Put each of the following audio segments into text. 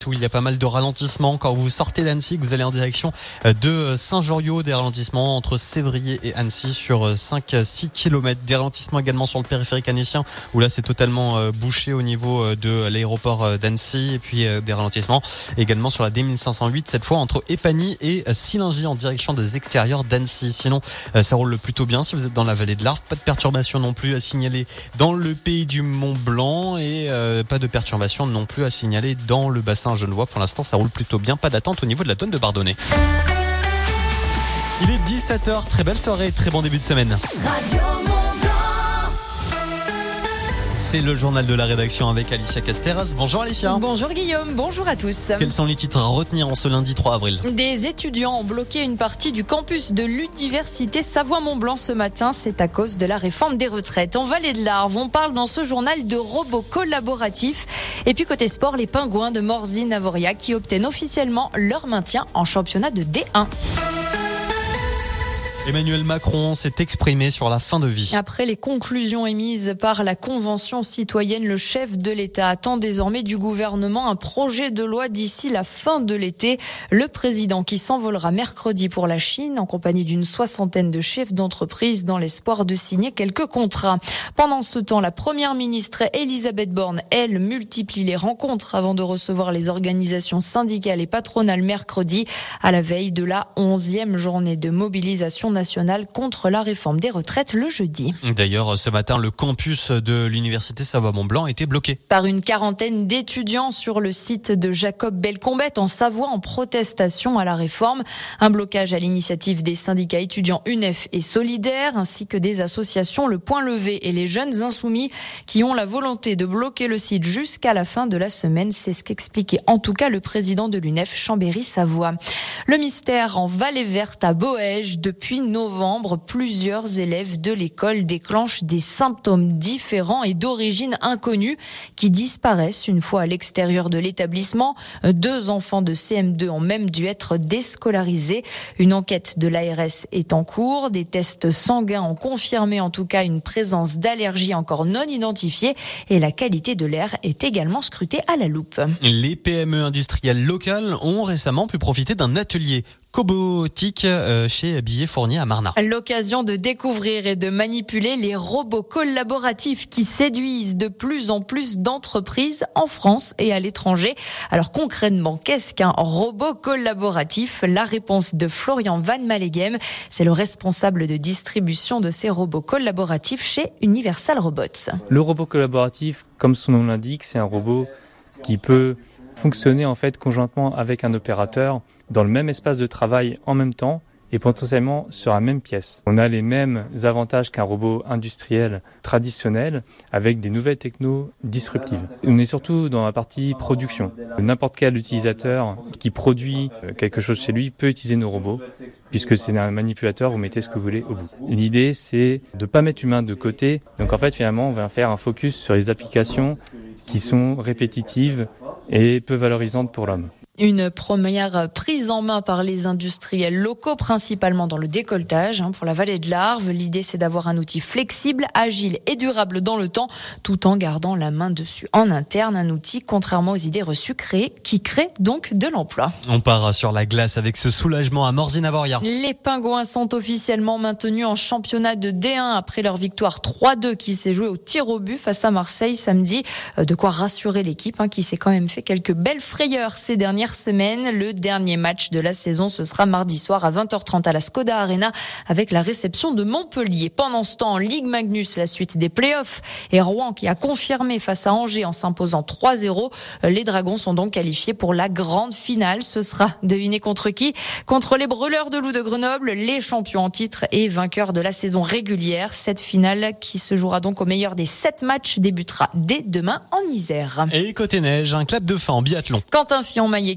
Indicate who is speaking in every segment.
Speaker 1: Où il y a pas mal de ralentissements quand vous sortez d'Annecy, que vous allez en direction de Saint-Joriot, des ralentissements entre Sévrier et Annecy sur 5-6 km. Des ralentissements également sur le périphérique annécien où là c'est totalement bouché au niveau de l'aéroport d'Annecy, et puis des ralentissements également sur la D1508, cette fois entre Épagny et Sillingy en direction des extérieurs d'Annecy. Sinon ça roule plutôt bien si vous êtes dans la vallée de l'Arve, pas de perturbation non plus à signaler dans le pays du Mont-Blanc et pas de perturbation non plus à signaler dans le bassin genevois. Pour l'instant, ça roule plutôt bien. Pas d'attente au niveau de la douane de Bardonnay. Il est 17h. Très belle soirée. Très bon début de semaine. C'est le journal de la rédaction avec Alicia Casteras. Bonjour Alicia.
Speaker 2: Bonjour Guillaume, bonjour à tous.
Speaker 1: Quels sont les titres à retenir en ce lundi 3 avril ?
Speaker 2: Des étudiants ont bloqué une partie du campus de l'université Savoie-Mont-Blanc ce matin. C'est à cause de la réforme des retraites. En Vallée de l'Arve, on parle dans ce journal de robots collaboratifs. Et puis côté sport, les Pingouins de Morzine-Avoria qui obtiennent officiellement leur maintien en championnat de D1.
Speaker 1: Emmanuel Macron s'est exprimé sur la fin de vie.
Speaker 2: Après les conclusions émises par la Convention citoyenne, le chef de l'État attend désormais du gouvernement un projet de loi d'ici la fin de l'été. Le président qui s'envolera mercredi pour la Chine en compagnie d'une 60aine de chefs d'entreprise dans l'espoir de signer quelques contrats. Pendant ce temps, la première ministre Elisabeth Borne, elle, multiplie les rencontres avant de recevoir les organisations syndicales et patronales mercredi à la veille de la 11e journée de mobilisation nationale contre la réforme des retraites le jeudi.
Speaker 1: D'ailleurs, ce matin, le campus de l'université Savoie-Mont-Blanc était bloqué
Speaker 2: par une quarantaine d'étudiants sur le site de Jacob Belcombette en Savoie en protestation à la réforme. Un blocage à l'initiative des syndicats étudiants UNEF et Solidaire ainsi que des associations Le Point Levé et les Jeunes Insoumis qui ont la volonté de bloquer le site jusqu'à la fin de la semaine. C'est ce qu'expliquait en tout cas le président de l'UNEF, Chambéry-Savoie. Le mystère en Vallée Verte à Boëge. Depuis novembre, plusieurs élèves de l'école déclenchent des symptômes différents et d'origine inconnue qui disparaissent une fois à l'extérieur de l'établissement. 2 enfants de CM2 ont même dû être déscolarisés. Une enquête de l'ARS est en cours. Des tests sanguins ont confirmé en tout cas une présence d'allergies encore non identifiées et la qualité de l'air est également scrutée à la loupe.
Speaker 1: Les PME industrielles locales ont récemment pu profiter d'un atelier cobotique chez Billets Fournier à Marnat.
Speaker 2: L'occasion de découvrir et de manipuler les robots collaboratifs qui séduisent de plus en plus d'entreprises en France et à l'étranger. Alors concrètement, qu'est-ce qu'un robot collaboratif ? La réponse de Florian Van Maleghem, c'est le responsable de distribution de ces robots collaboratifs chez Universal Robots.
Speaker 3: Le robot collaboratif, comme son nom l'indique, c'est un robot qui peut fonctionner en fait conjointement avec un opérateur dans le même espace de travail en même temps et potentiellement sur la même pièce. On a les mêmes avantages qu'un robot industriel traditionnel avec des nouvelles technos disruptives. On est surtout dans la partie production. N'importe quel utilisateur qui produit quelque chose chez lui peut utiliser nos robots puisque c'est un manipulateur, vous mettez ce que vous voulez au bout. L'idée, c'est de ne pas mettre l'humain de côté. Donc en fait, finalement, on va faire un focus sur les applications qui sont répétitives et peu valorisantes pour l'homme.
Speaker 2: Une première prise en main par les industriels locaux, principalement dans le décolletage. Pour la vallée de l'Arve, l'idée c'est d'avoir un outil flexible, agile et durable dans le temps, tout en gardant la main dessus en interne. Un outil, contrairement aux idées reçues, qui crée donc de l'emploi.
Speaker 1: On part sur la glace avec ce soulagement à Morzine-Avoria.
Speaker 2: Les Pingouins sont officiellement maintenus en championnat de D1 après leur victoire 3-2 qui s'est jouée au tir au but face à Marseille samedi. De quoi rassurer l'équipe qui s'est quand même fait quelques belles frayeurs ces dernières semaine. Le dernier match de la saison, ce sera mardi soir à 20h30 à la Skoda Arena avec la réception de Montpellier. Pendant ce temps, en Ligue Magnus, la suite des playoffs et Rouen qui a confirmé face à Angers en s'imposant 3-0. Les Dragons sont donc qualifiés pour la grande finale. Ce sera, devinez contre qui ? Contre les Brûleurs de Loup de Grenoble, les champions en titre et vainqueurs de la saison régulière. Cette finale qui se jouera donc au meilleur des 7 matchs débutera dès demain en Isère.
Speaker 1: Et côté neige, un clap de fin en biathlon.
Speaker 2: Quentin Fillon-Maillet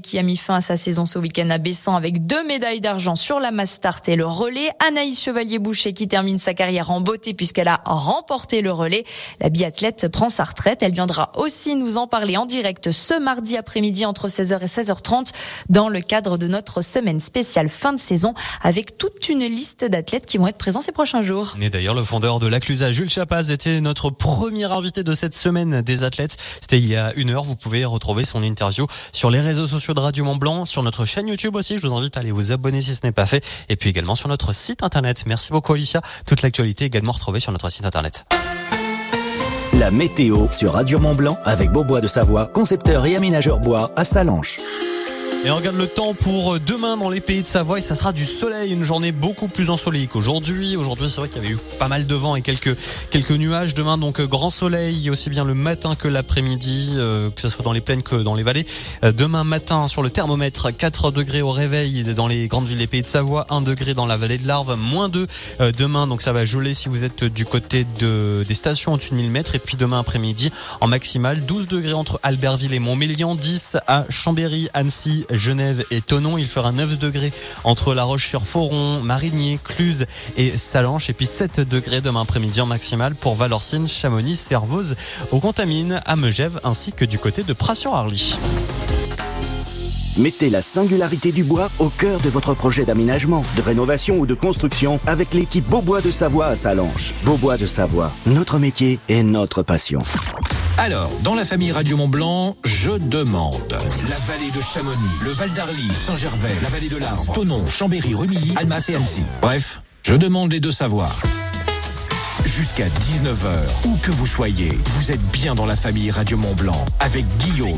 Speaker 2: qui a mis fin à sa saison ce week-end à Bessan avec 2 médailles d'argent sur la mass start et le relais. Anaïs Chevalier-Boucher qui termine sa carrière en beauté puisqu'elle a remporté le relais. La biathlète prend sa retraite. Elle viendra aussi nous en parler en direct ce mardi après-midi entre 16h et 16h30 dans le cadre de notre semaine spéciale fin de saison avec toute une liste d'athlètes qui vont être présents ces prochains jours.
Speaker 1: Et d'ailleurs, le fondeur de l'Aclusa, Jules Chapaz, était notre premier invité de cette semaine des athlètes. C'était il y a 1 heure. Vous pouvez retrouver son interview sur les réseaux sociaux de Radio Mont-Blanc, sur notre chaîne YouTube aussi. Je vous invite à aller vous abonner si ce n'est pas fait. Et puis également sur notre site internet. Merci beaucoup Alicia. Toute l'actualité également retrouvée sur notre site internet.
Speaker 4: La météo sur Radio Mont-Blanc avec Beaubois de Savoie, concepteur et aménageur bois à Sallanches.
Speaker 1: Et on regarde le temps pour demain dans les pays de Savoie et ça sera du soleil, une journée beaucoup plus ensoleillée qu'aujourd'hui. Aujourd'hui, c'est vrai qu'il y avait eu pas mal de vent et quelques nuages. Demain, donc grand soleil, aussi bien le matin que l'après-midi, que ce soit dans les plaines que dans les vallées. Demain matin, sur le thermomètre, 4 degrés au réveil dans les grandes villes des pays de Savoie, 1 degré dans la vallée de l'Arve, -2 demain, donc ça va geler si vous êtes du côté des stations au-dessus de 1000 mètres. Et puis demain après-midi, en maximal, 12 degrés entre Albertville et Montmélian, 10 à Chambéry, Annecy, Genève et Thonon. Il fera 9 degrés entre La Roche-sur-Foron, Marigny, Cluse et Sallanches. Et puis 7 degrés demain après-midi en maximal pour Valorcine, Chamonix, Servoz, au Contamine, à Megève ainsi que du côté de Pras-sur-Arly.
Speaker 4: Mettez la singularité du bois au cœur de votre projet d'aménagement, de rénovation ou de construction avec l'équipe Beaubois de Savoie à Sallanches. Beaubois de Savoie, notre métier et notre passion.
Speaker 5: Alors, dans la famille Radio Mont-Blanc, je demande la vallée de Chamonix, le Val d'Arly, Saint-Gervais, la vallée de l'Arve, Thonon, Chambéry, Rumilly, Annemasse et Annecy. Bref, je demande les 2 savoirs. Jusqu'à 19h, où que vous soyez, vous êtes bien dans la famille Radio Mont-Blanc avec Guillaume.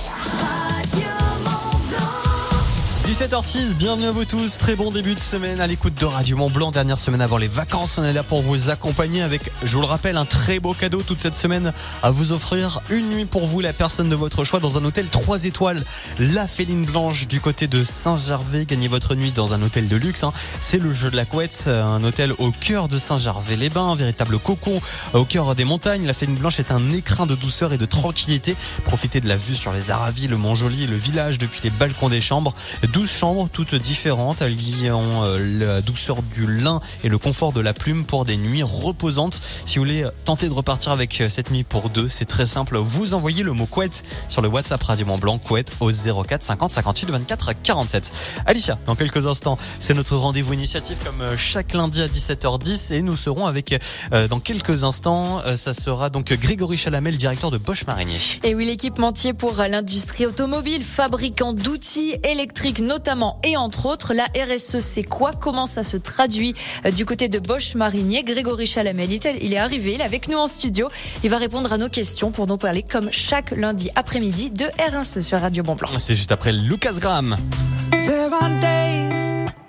Speaker 1: 17h06, bienvenue à vous tous, très bon début de semaine à l'écoute de Radio Mont-Blanc, dernière semaine avant les vacances, on est là pour vous accompagner avec, je vous le rappelle, un très beau cadeau toute cette semaine à vous offrir, une nuit pour vous, la personne de votre choix dans un hôtel 3 étoiles, la Féline Blanche du côté de Saint-Gervais, gagnez votre nuit dans un hôtel de luxe, c'est le Jeu de la Couette, un hôtel au cœur de Saint-Gervais-les-Bains, un véritable cocon au cœur des montagnes, la Féline Blanche est un écrin de douceur et de tranquillité, profitez de la vue sur les Aravis, le Mont-Joli et le village depuis les balcons des chambres, 12 chambres toutes différentes alliant la douceur du lin et le confort de la plume pour des nuits reposantes. Si vous voulez tenter de repartir avec cette nuit pour 2, c'est très simple, vous envoyez le mot couette sur le WhatsApp Radio Mont-Blanc, couette au 04 50 58 24 47. Alicia, dans quelques instants, c'est notre rendez-vous initiative comme chaque lundi à 17h10 et nous serons avec dans quelques instants, ça sera donc Grégory Chalamel, directeur de Bosch Marinier.
Speaker 2: Et oui, l'équipementier pour l'industrie automobile, fabricant d'outils électriques notamment et entre autres, la RSE, c'est quoi? Comment ça se traduit du côté de Bosch Marinier? Grégory Chalamel, il est arrivé, il est avec nous en studio. Il va répondre à nos questions pour nous parler comme chaque lundi après-midi de RSE sur Radio Mont-Blanc.
Speaker 1: C'est juste après Lucas Graham.
Speaker 6: There are days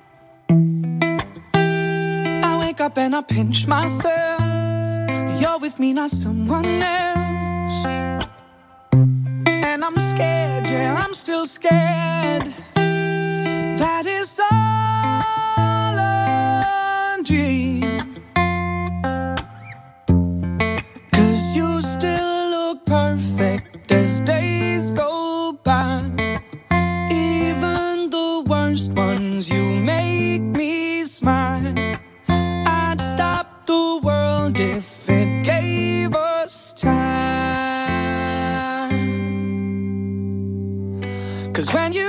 Speaker 6: I wake up and I pinch myself. You're with me, not someone else. And I'm scared, yeah, I'm still scared. That is all a dream. 'Cause you still look perfect as days go by. Even the worst ones, you make me smile. I'd stop the world if it gave us time. 'Cause when you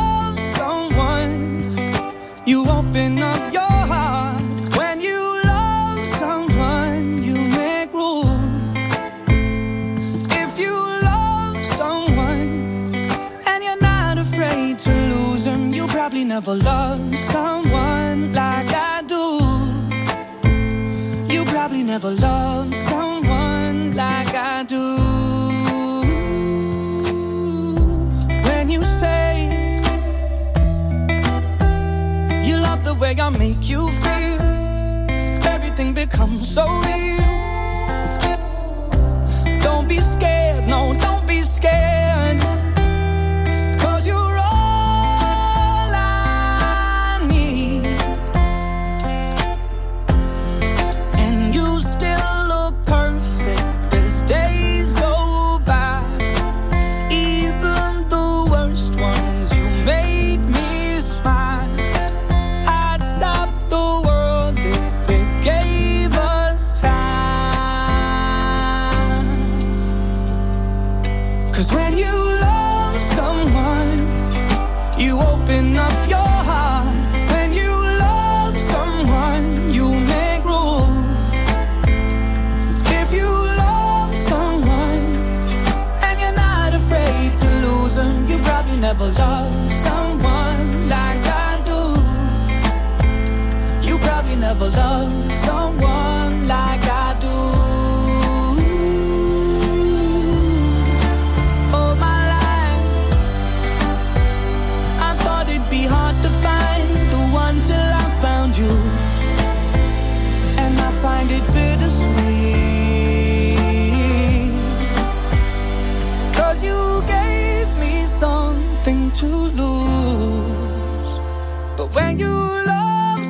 Speaker 6: you open up your heart. When you love someone, you make room. If you love someone and you're not afraid to lose them, you probably never loved someone like I do. You probably never loved someone like I do. When you say the way I make you feel, everything becomes so real. Don't be scared, no, don't be scared. 'Cause you're all I need. And you still look perfect as days go by. Even the worst ones, never loved someone like I do. You probably never loved someone like I do. All my life I thought it'd be hard to find the one till I found you. And I find it bittersweet, 'cause you gave me something to lose. But when you love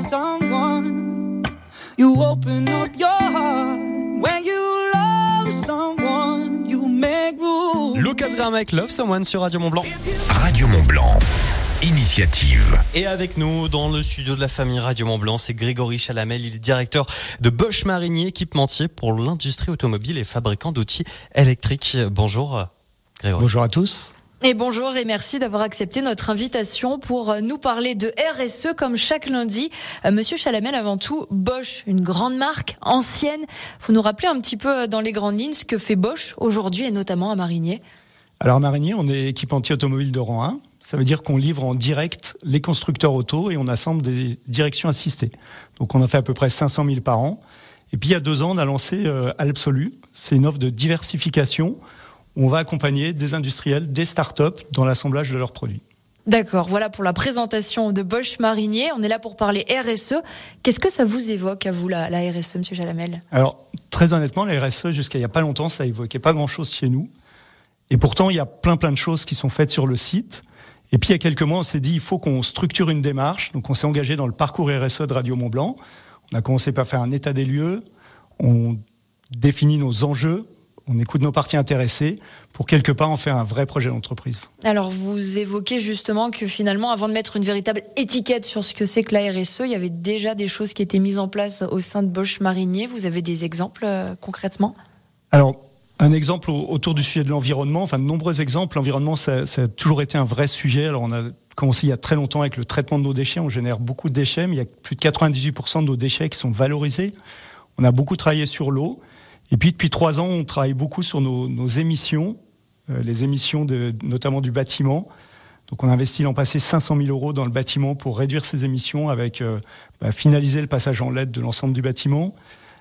Speaker 6: someone, you open up your heart. When you love someone, you make room.
Speaker 1: Lucas Graham avec Love Someone sur Radio Mont-Blanc.
Speaker 5: Radio Mont-Blanc. Initiative.
Speaker 1: Et avec nous, dans le studio de la famille Radio Mont-Blanc, c'est Grégory Chalamel. Il est directeur de Bosch Marinier, équipementier pour l'industrie automobile et fabricant d'outils électriques. Bonjour, Grégory.
Speaker 7: Bonjour à tous.
Speaker 2: Et bonjour et merci d'avoir accepté notre invitation pour nous parler de RSE comme chaque lundi. Monsieur Chalamel, avant tout, Bosch, une grande marque ancienne. Faut nous rappeler un petit peu dans les grandes lignes ce que fait Bosch aujourd'hui et notamment à Marinier.
Speaker 7: Alors à Marinier, on est équipementier automobile de rang 1. Ça veut dire qu'on livre en direct les constructeurs auto et on assemble des directions assistées. Donc on en fait à peu près 500 000 par an. Et puis il y a 2 ans, on a lancé Alpsolu. C'est une offre de diversification où on va accompagner des industriels, des startups dans l'assemblage de leurs produits.
Speaker 2: D'accord, voilà pour la présentation de Bosch Marinier. On est là pour parler RSE. Qu'est-ce que ça vous évoque à vous, la RSE, monsieur Chalamel ?
Speaker 7: Alors très honnêtement, la RSE, jusqu'à il n'y a pas longtemps, ça évoquait pas grand-chose chez nous. Et pourtant, il y a plein de choses qui sont faites sur le site. Et puis, il y a quelques mois, on s'est dit, il faut qu'on structure une démarche. Donc, on s'est engagé dans le parcours RSE de Radio Mont-Blanc. On a commencé par faire un état des lieux. On définit nos enjeux. On écoute nos parties intéressées pour quelque part en faire un vrai projet d'entreprise.
Speaker 2: Alors, vous évoquez justement que finalement, avant de mettre une véritable étiquette sur ce que c'est que la RSE, il y avait déjà des choses qui étaient mises en place au sein de Bosch Marinier. Vous avez des exemples concrètement ?
Speaker 7: Alors, un exemple autour du sujet de l'environnement, enfin de nombreux exemples. L'environnement, ça a toujours été un vrai sujet. Alors on a commencé il y a très longtemps avec le traitement de nos déchets. On génère beaucoup de déchets, mais il y a plus de 98% de nos déchets qui sont valorisés. On a beaucoup travaillé sur l'eau. Et puis depuis 3 ans, on travaille beaucoup sur nos émissions, les émissions notamment du bâtiment. Donc on a investi l'an passé 500 000 € dans le bâtiment pour réduire ces émissions avec finaliser le passage en LED de l'ensemble du bâtiment.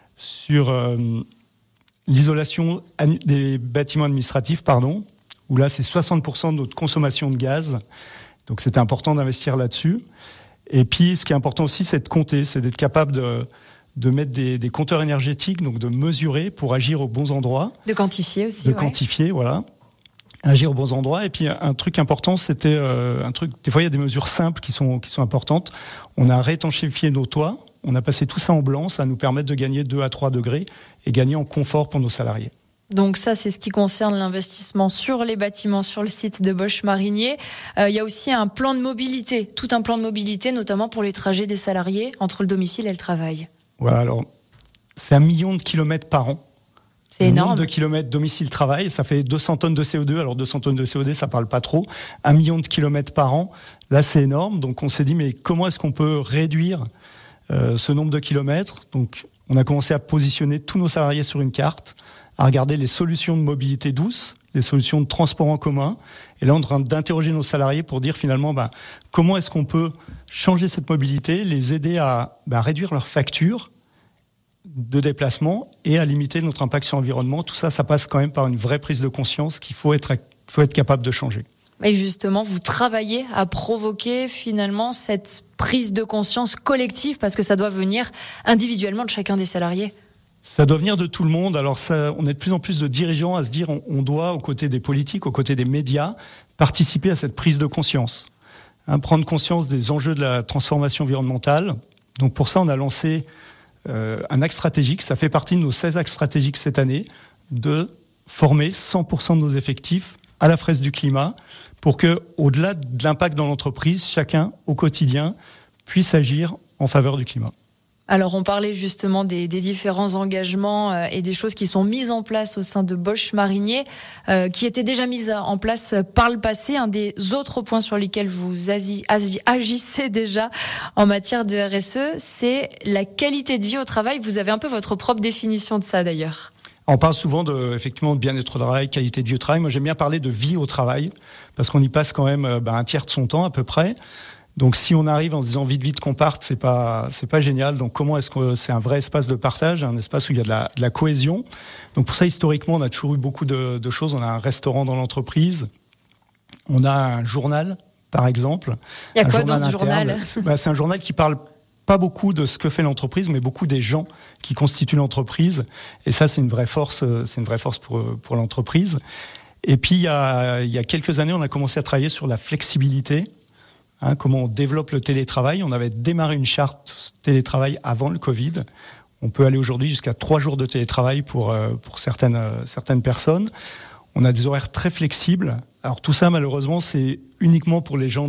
Speaker 7: Sur l'isolation des bâtiments administratifs, où là c'est 60% de notre consommation de gaz. Donc c'était important d'investir là-dessus. Et puis ce qui est important aussi, c'est de compter, c'est d'être capable de mettre des compteurs énergétiques, donc de mesurer pour agir aux bons endroits.
Speaker 2: De quantifier aussi.
Speaker 7: Quantifier, voilà. Agir aux bons endroits. Et puis un truc important, c'était des fois il y a des mesures simples qui sont importantes. On a réétanchéfié nos toits. On a passé tout ça en blanc, ça nous permet de gagner 2 à 3 degrés et gagner en confort pour nos salariés.
Speaker 2: Donc ça, c'est ce qui concerne l'investissement sur les bâtiments, sur le site de Bosch Marinier. Il y a aussi un plan de mobilité, tout un plan de mobilité, notamment pour les trajets des salariés entre le domicile et le travail.
Speaker 7: Voilà, alors c'est 1 million de kilomètres par an.
Speaker 2: C'est énorme.
Speaker 7: Nombre de kilomètres domicile-travail, ça fait 200 tonnes de CO2. Alors 200 tonnes de CO2, ça parle pas trop. 1 million de kilomètres par an, là c'est énorme. Donc on s'est dit, mais comment est-ce qu'on peut réduire ce nombre de kilomètres? Donc, on a commencé à positionner tous nos salariés sur une carte, à regarder les solutions de mobilité douce, les solutions de transport en commun. Et là, on est en train d'interroger nos salariés pour dire finalement, comment est-ce qu'on peut changer cette mobilité, les aider à réduire leurs factures de déplacement et à limiter notre impact sur l'environnement. Tout ça, ça passe quand même par une vraie prise de conscience qu'il faut être capable de changer.
Speaker 2: Et justement, vous travaillez à provoquer finalement cette prise de conscience collective parce que ça doit venir individuellement de chacun des salariés.
Speaker 7: Ça doit venir de tout le monde. Alors on est de plus en plus de dirigeants à se dire on doit, aux côtés des politiques, aux côtés des médias, participer à cette prise de conscience. Prendre conscience des enjeux de la transformation environnementale. Donc pour ça, on a lancé un axe stratégique. Ça fait partie de nos 16 axes stratégiques cette année, de former 100% de nos effectifs à la fraise du climat, pour que, au-delà de l'impact dans l'entreprise, chacun, au quotidien, puisse agir en faveur du climat.
Speaker 2: Alors, on parlait justement des différents engagements et des choses qui sont mises en place au sein de Bosch Marinier, qui étaient déjà mises en place par le passé. Un des autres points sur lesquels vous agissez déjà en matière de RSE, c'est la qualité de vie au travail. Vous avez un peu votre propre définition de ça, d'ailleurs.
Speaker 7: On parle souvent effectivement de bien-être au travail, qualité de vie au travail. Moi, j'aime bien parler de vie au travail, parce qu'on y passe quand même un tiers de son temps à peu près. Donc, si on arrive en se disant vite qu'on parte, c'est pas génial. Donc, comment est-ce que c'est un vrai espace de partage, un espace où il y a de la cohésion. Donc, pour ça, historiquement, on a toujours eu beaucoup de choses. On a un restaurant dans l'entreprise. On a un journal, par exemple.
Speaker 2: Il y a quoi dans ce journal ?
Speaker 7: C'est un journal qui parle pas beaucoup de ce que fait l'entreprise, mais beaucoup des gens qui constituent l'entreprise. Et ça, c'est une vraie force. C'est une vraie force pour l'entreprise. Et puis, il y a quelques années, on a commencé à travailler sur la flexibilité. Comment on développe le télétravail. On avait démarré une charte télétravail avant le Covid. On peut aller aujourd'hui jusqu'à 3 jours de télétravail pour certaines personnes. On a des horaires très flexibles. Alors tout ça, malheureusement, c'est uniquement pour les gens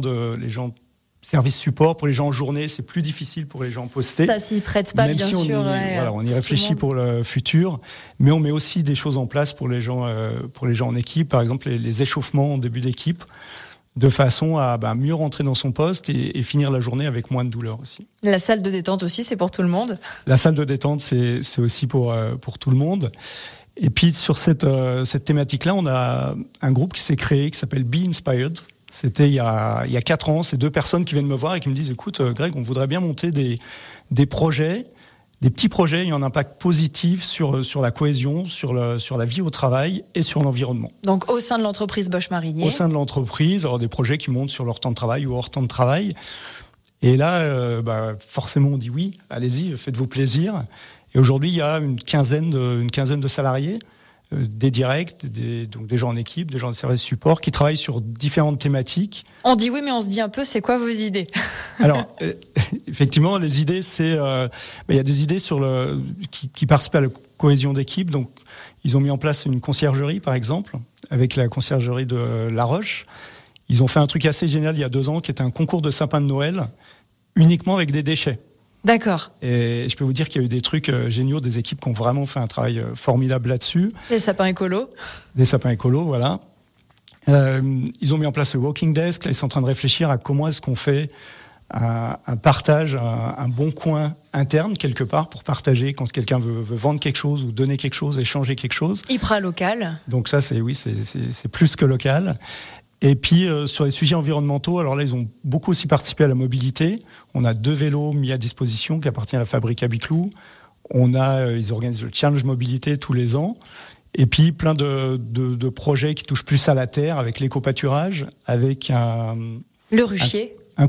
Speaker 7: service support. Pour les gens en journée, c'est plus difficile pour les gens postés.
Speaker 2: Ça s'y prête pas,
Speaker 7: même
Speaker 2: bien
Speaker 7: si
Speaker 2: sûr.
Speaker 7: On y réfléchit pour le futur, mais on met aussi des choses en place pour les gens en équipe. Par exemple, les échauffements en début d'équipe, de façon à mieux rentrer dans son poste et finir la journée avec moins de douleur aussi.
Speaker 2: La salle de détente aussi, c'est pour tout le monde ?
Speaker 7: La salle de détente, c'est aussi pour tout le monde. Et puis sur cette thématique-là, on a un groupe qui s'est créé, qui s'appelle Be Inspired. C'était il y a 4 ans. C'est 2 personnes qui viennent me voir et qui me disent « Écoute, Greg, on voudrait bien monter des projets, des petits projets ayant un impact positif sur la cohésion, sur la vie au travail et sur l'environnement. »
Speaker 2: Donc au sein de l'entreprise Bosch Marinier.
Speaker 7: Au sein de l'entreprise, alors des projets qui montent sur leur temps de travail ou hors temps de travail. Et là, forcément, on dit oui, allez-y, faites-vous plaisir. Et aujourd'hui, il y a une quinzaine de salariés, des directs, donc des gens en équipe, des gens de service support, qui travaillent sur différentes thématiques.
Speaker 2: On dit oui, mais on se dit un peu, c'est quoi vos idées ?
Speaker 7: Alors, effectivement, les idées, il y a des idées qui participent à la cohésion d'équipe. Donc, ils ont mis en place une conciergerie, par exemple, avec la conciergerie de La Roche. Ils ont fait un truc assez génial il y a 2 ans, qui était un concours de sapin de Noël, uniquement avec des déchets.
Speaker 2: D'accord.
Speaker 7: Et je peux vous dire qu'il y a eu des trucs géniaux, des équipes qui ont vraiment fait un travail formidable là-dessus.
Speaker 2: Des sapins écolos.
Speaker 7: Des sapins écolos, voilà. Ils ont mis en place le walking desk. Là, ils sont en train de réfléchir à comment est-ce qu'on fait un partage, un bon coin interne quelque part pour partager quand quelqu'un veut vendre quelque chose ou donner quelque chose, échanger quelque chose.
Speaker 2: Hyper local.
Speaker 7: Donc ça, c'est plus que local. Et puis sur les sujets environnementaux, alors là ils ont beaucoup aussi participé à la mobilité. On a 2 vélos mis à disposition qui appartiennent à la fabrique à Biclou. Ils organisent le challenge mobilité tous les ans. Et puis plein de projets qui touchent plus à la terre, avec l'éco-pâturage, avec
Speaker 2: le ruchier.
Speaker 7: Un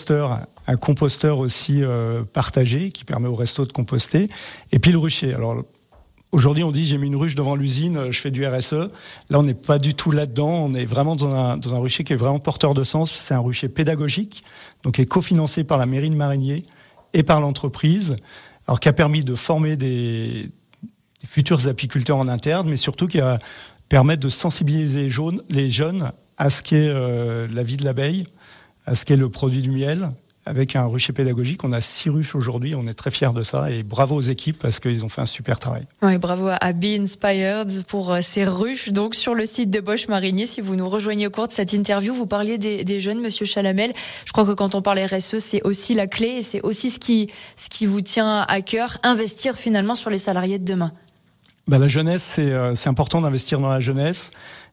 Speaker 7: composteur aussi partagé qui permet au resto de composter. Et puis le ruchier. Alors aujourd'hui, on dit j'ai mis une ruche devant l'usine, je fais du RSE. Là, on n'est pas du tout là-dedans. On est vraiment dans un rucher qui est vraiment porteur de sens. C'est un rucher pédagogique, donc qui est cofinancé par la mairie de Marigné et par l'entreprise, alors qui a permis de former des futurs apiculteurs en interne, mais surtout qui va permettre de sensibiliser les jeunes à ce qu'est la vie de l'abeille, à ce qu'est le produit du miel. Avec un rucher pédagogique, on a 6 ruches aujourd'hui, on est très fiers de ça et bravo aux équipes parce qu'ils ont fait un super travail.
Speaker 2: Oui, bravo à Be Inspired pour ces ruches. Donc sur le site de Bosch Marinier, si vous nous rejoignez au cours de cette interview, vous parliez des jeunes, Monsieur Chalamel. Je crois que quand on parle RSE, c'est aussi la clé et c'est aussi ce qui vous tient à cœur, investir finalement sur les salariés de demain.
Speaker 7: La jeunesse, c'est important d'investir dans la jeunesse.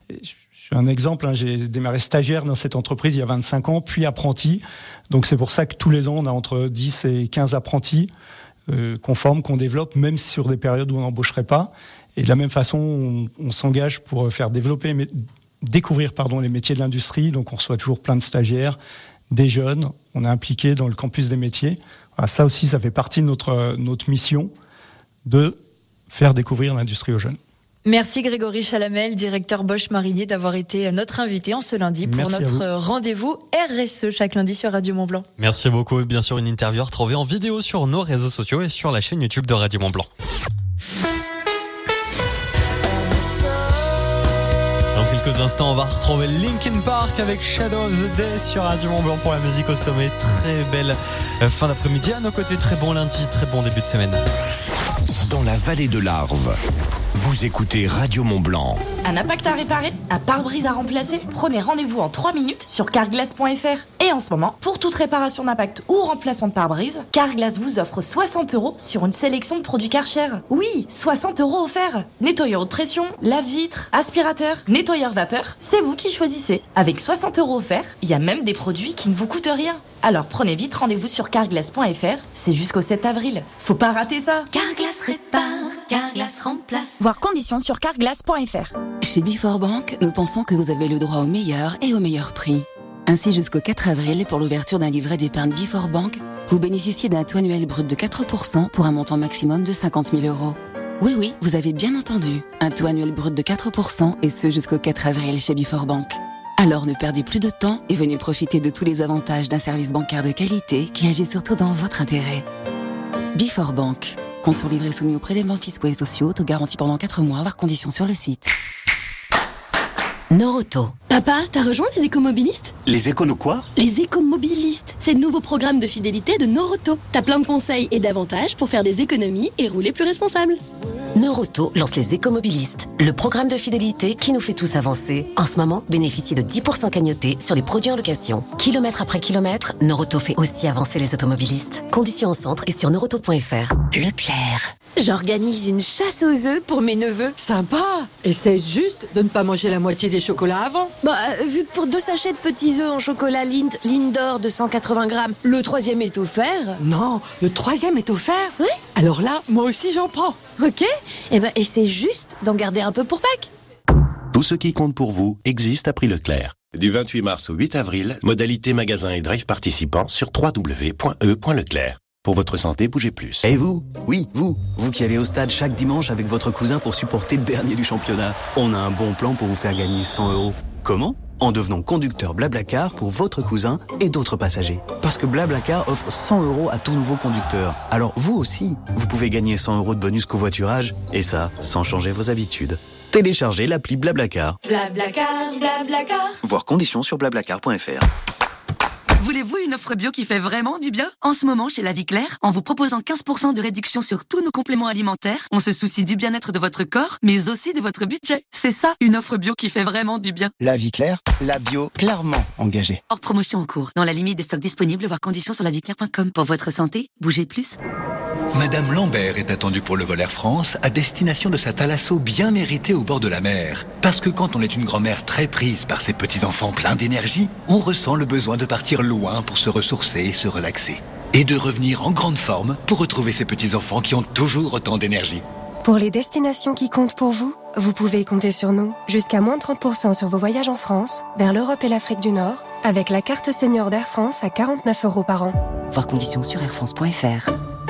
Speaker 7: Un exemple, j'ai démarré stagiaire dans cette entreprise il y a 25 ans, puis apprenti. Donc c'est pour ça que tous les ans, on a entre 10 et 15 apprentis qu'on forme, qu'on développe, même sur des périodes où on n'embaucherait pas. Et de la même façon, on s'engage pour faire découvrir les métiers de l'industrie. Donc on reçoit toujours plein de stagiaires, des jeunes. On est impliqué dans le campus des métiers. Alors ça aussi, ça fait partie de notre mission de faire découvrir l'industrie aux jeunes.
Speaker 2: Merci Grégory Chalamel, directeur Bosch Marinier, d'avoir été notre invité en ce lundi pour notre rendez-vous RSE chaque lundi sur Radio Mont-Blanc.
Speaker 1: Merci beaucoup. Bien sûr, une interview retrouvée en vidéo sur nos réseaux sociaux et sur la chaîne YouTube de Radio Mont-Blanc. Dans quelques instants, on va retrouver Linkin Park avec Shadow of the Day sur Radio Mont-Blanc pour la musique au sommet. Très belle fin d'après-midi. À nos côtés, très bon lundi, très bon début de semaine.
Speaker 5: Dans la vallée de l'Arve, vous Vous écoutez Radio Mont Blanc.
Speaker 8: Un impact à réparer? Un pare-brise à remplacer? Prenez rendez-vous en 3 minutes sur carglass.fr. Et en ce moment, pour toute réparation d'impact ou remplacement de pare-brise, Carglass vous offre 60 € sur une sélection de produits Karcher. Oui, 60 € offerts. Nettoyeur de pression, lave-vitre, aspirateur, nettoyeur vapeur, c'est vous qui choisissez. Avec 60 € offerts, il y a même des produits qui ne vous coûtent rien. Alors prenez vite rendez-vous sur carglass.fr, c'est jusqu'au 7 avril. Faut pas rater ça.
Speaker 9: Carglass répare, Carglass remplace.
Speaker 8: Voir conditions sur carglass.fr.
Speaker 10: Chez Before Bank, nous pensons que vous avez le droit au meilleur et au meilleur prix. Ainsi, jusqu'au 4 avril, pour l'ouverture d'un livret d'épargne Before Bank, vous bénéficiez d'un taux annuel brut de 4% pour un montant maximum de 50 000 €. Oui, vous avez bien entendu. Un taux annuel brut de 4% et ce jusqu'au 4 avril chez Before Bank. Alors ne perdez plus de temps et venez profiter de tous les avantages d'un service bancaire de qualité qui agit surtout dans votre intérêt. Before Bank. Compte sur livret soumis aux prélèvements fiscaux et sociaux, tout garanti pendant 4 mois, voir conditions sur le site.
Speaker 9: Noroto.
Speaker 11: Papa, t'as rejoint les écomobilistes?
Speaker 4: Les éconos quoi?
Speaker 11: Les écomobilistes, c'est le nouveau programme de fidélité de Noroto. T'as plein de conseils et d'avantages pour faire des économies et rouler plus responsable.
Speaker 9: Noroto lance les écomobilistes, le programme de fidélité qui nous fait tous avancer. En ce moment, bénéficiez de 10% cagnotés sur les produits en location. Kilomètre après kilomètre, Noroto fait aussi avancer les automobilistes. Conditions en centre et sur noroto.fr. Leclerc.
Speaker 12: J'organise une chasse aux œufs pour mes neveux.
Speaker 13: Sympa. Essaye juste de ne pas manger la moitié des chocolats avant.
Speaker 12: Vu que pour 2 sachets de petits œufs en chocolat Lindor de 180 grammes, le 3e est offert.
Speaker 13: Non, le 3e est offert.
Speaker 12: Oui.
Speaker 13: Alors là, moi aussi j'en prends.
Speaker 12: Ok. Essaie juste d'en garder un peu pour Pâques.
Speaker 14: Tout ce qui compte pour vous existe à prix Leclerc. Du 28 mars au 8 avril, modalité magasin et drive participants sur www.e.leclerc. Pour votre santé, bougez plus.
Speaker 15: Et vous? Oui, vous qui allez au stade chaque dimanche avec votre cousin pour supporter le dernier du championnat. On a un bon plan pour vous faire gagner 100 €. Comment? En devenant conducteur Blablacar pour votre cousin et d'autres passagers. Parce que Blablacar offre 100 € à tout nouveau conducteur. Alors vous aussi, vous pouvez gagner 100 € de bonus covoiturage, et ça, sans changer vos habitudes. Téléchargez l'appli Blablacar.
Speaker 8: Blablacar, Blablacar.
Speaker 15: Voir conditions sur blablacar.fr.
Speaker 16: Voulez-vous une offre bio qui fait vraiment du bien? En ce moment, chez La Vie Claire, en vous proposant 15% de réduction sur tous nos compléments alimentaires, on se soucie du bien-être de votre corps, mais aussi de votre budget. C'est ça, une offre bio qui fait vraiment du bien.
Speaker 17: La Vie Claire, la bio clairement engagée.
Speaker 16: Hors promotion en cours, dans la limite des stocks disponibles, voir conditions sur laviclaire.com. Pour votre santé, bougez plus.
Speaker 18: Madame Lambert est attendue pour le vol Air France à destination de sa thalasso bien méritée au bord de la mer. Parce que quand on est une grand-mère très prise par ses petits-enfants pleins d'énergie, on ressent le besoin de partir loin pour se ressourcer et se relaxer. Et de revenir en grande forme pour retrouver ses petits-enfants qui ont toujours autant d'énergie.
Speaker 19: Pour les destinations qui comptent pour vous, vous pouvez compter sur nous. Jusqu'à moins de 30% sur vos voyages en France, vers l'Europe et l'Afrique du Nord, avec la carte senior d'Air France à 49 € par an.
Speaker 10: Voir conditions sur airfrance.fr.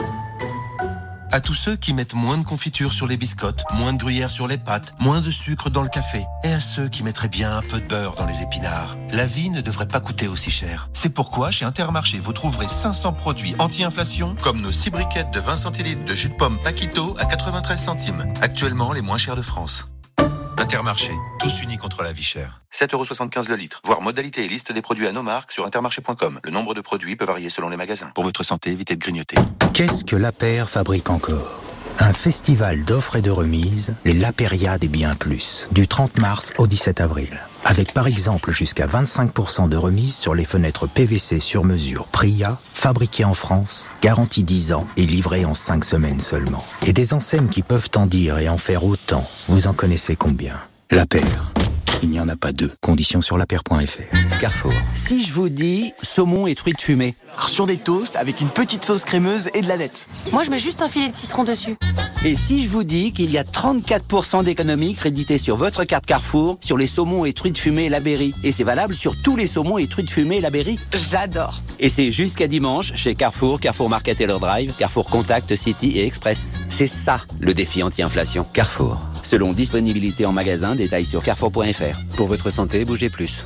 Speaker 20: À tous ceux qui mettent moins de confiture sur les biscottes, moins de gruyère sur les pâtes, moins de sucre dans le café, et à ceux qui mettraient bien un peu de beurre dans les épinards, la vie ne devrait pas coûter aussi cher. C'est pourquoi chez Intermarché, vous trouverez 500 produits anti-inflation, comme nos 6 briquettes de 20 centilitres de jus de pomme Paquito à 93 centimes, actuellement les moins chers de France. Intermarché, tous unis contre la vie chère. 7,75 € le litre. Voir modalité et liste des produits à nos marques sur intermarché.com. Le nombre de produits peut varier selon les magasins. Pour votre santé, évitez de grignoter.
Speaker 21: Qu'est-ce que l'Aper fabrique encore? Un festival d'offres et de remises, les Lapériades et bien plus, du 30 mars au 17 avril. Avec par exemple jusqu'à 25% de remise sur les fenêtres PVC sur mesure Pria, fabriquées en France, garantie 10 ans et livrées en 5 semaines seulement. Et des enseignes qui peuvent en dire et en faire autant, vous en connaissez combien? L'Aper. Il n'y en a pas deux. Conditions sur laper.fr.
Speaker 22: Carrefour. Si je vous dis saumon et truites fumées.
Speaker 17: Sur des toasts avec une petite sauce crémeuse et de la nette.
Speaker 12: Moi, je mets juste un filet de citron dessus.
Speaker 22: Et si je vous dis qu'il y a 34% d'économies créditées sur votre carte Carrefour sur les saumons et truites fumées La Berry. Et c'est valable sur tous les saumons et truites fumées La Berry.
Speaker 12: J'adore.
Speaker 22: Et c'est jusqu'à dimanche chez Carrefour, Carrefour Market et leur Drive, Carrefour Contact, City et Express. C'est ça le défi anti-inflation. Carrefour. Selon disponibilité en magasin, détails sur carrefour.fr. Pour votre santé, bougez plus.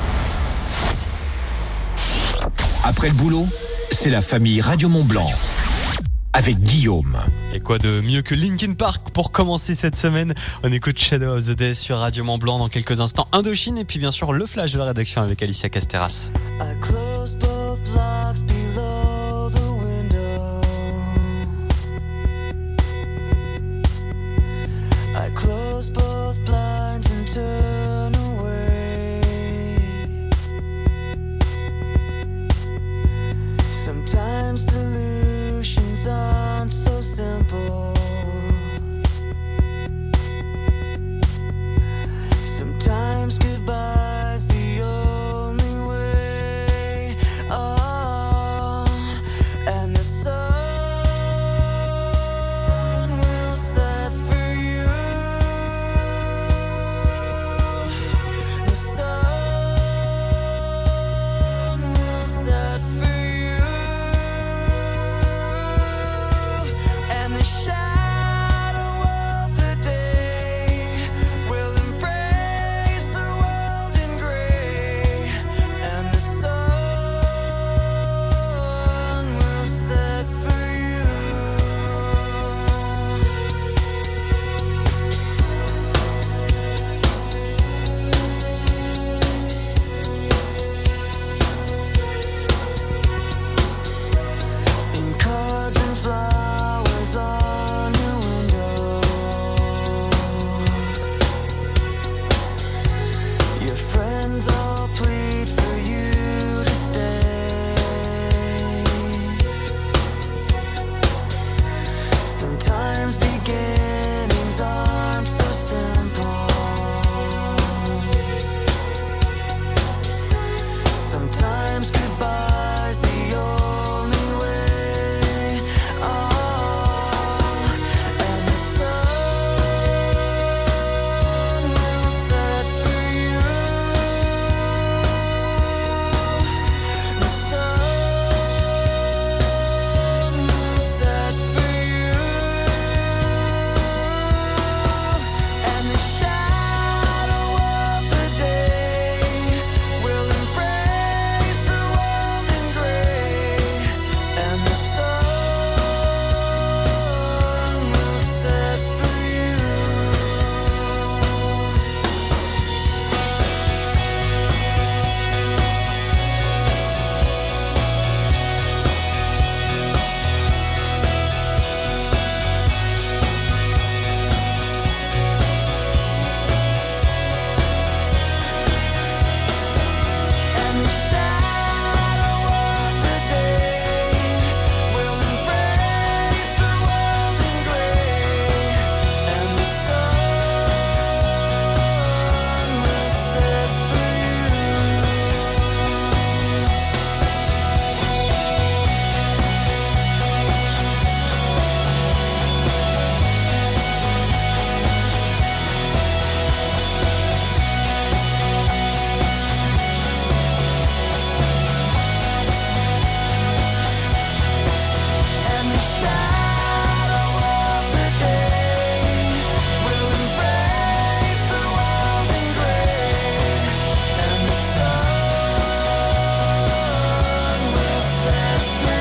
Speaker 5: Après le boulot, c'est la famille Radio Mont Blanc. Avec Guillaume.
Speaker 1: Et quoi de mieux que Linkin Park pour commencer cette semaine? On écoute Shadow of the Day sur Radio Mont Blanc dans quelques instants. Indochine et puis bien sûr le flash de la rédaction avec Alicia Casteras.
Speaker 6: I Sometimes solutions aren't so simple. Sometimes goodbye's the only way. Oh, and the sun will set for you. The sun will set for you. And the shadow of the day will embrace the world in gray. And the sun will set for you. In cards and flowers on your window, your friends all plead for you to stay. Sometimes beginnings aren't so simple. Sometimes goodbye's the only way. Oh, and the sun will set for you. The sun will set for you. And the shadow of the day will embrace the world in gray. And the sun will set for you. And the shadow of the day will embrace the world in gray. And the sun will set for And the shadow of the day will embrace the world in gray. And the sun will set for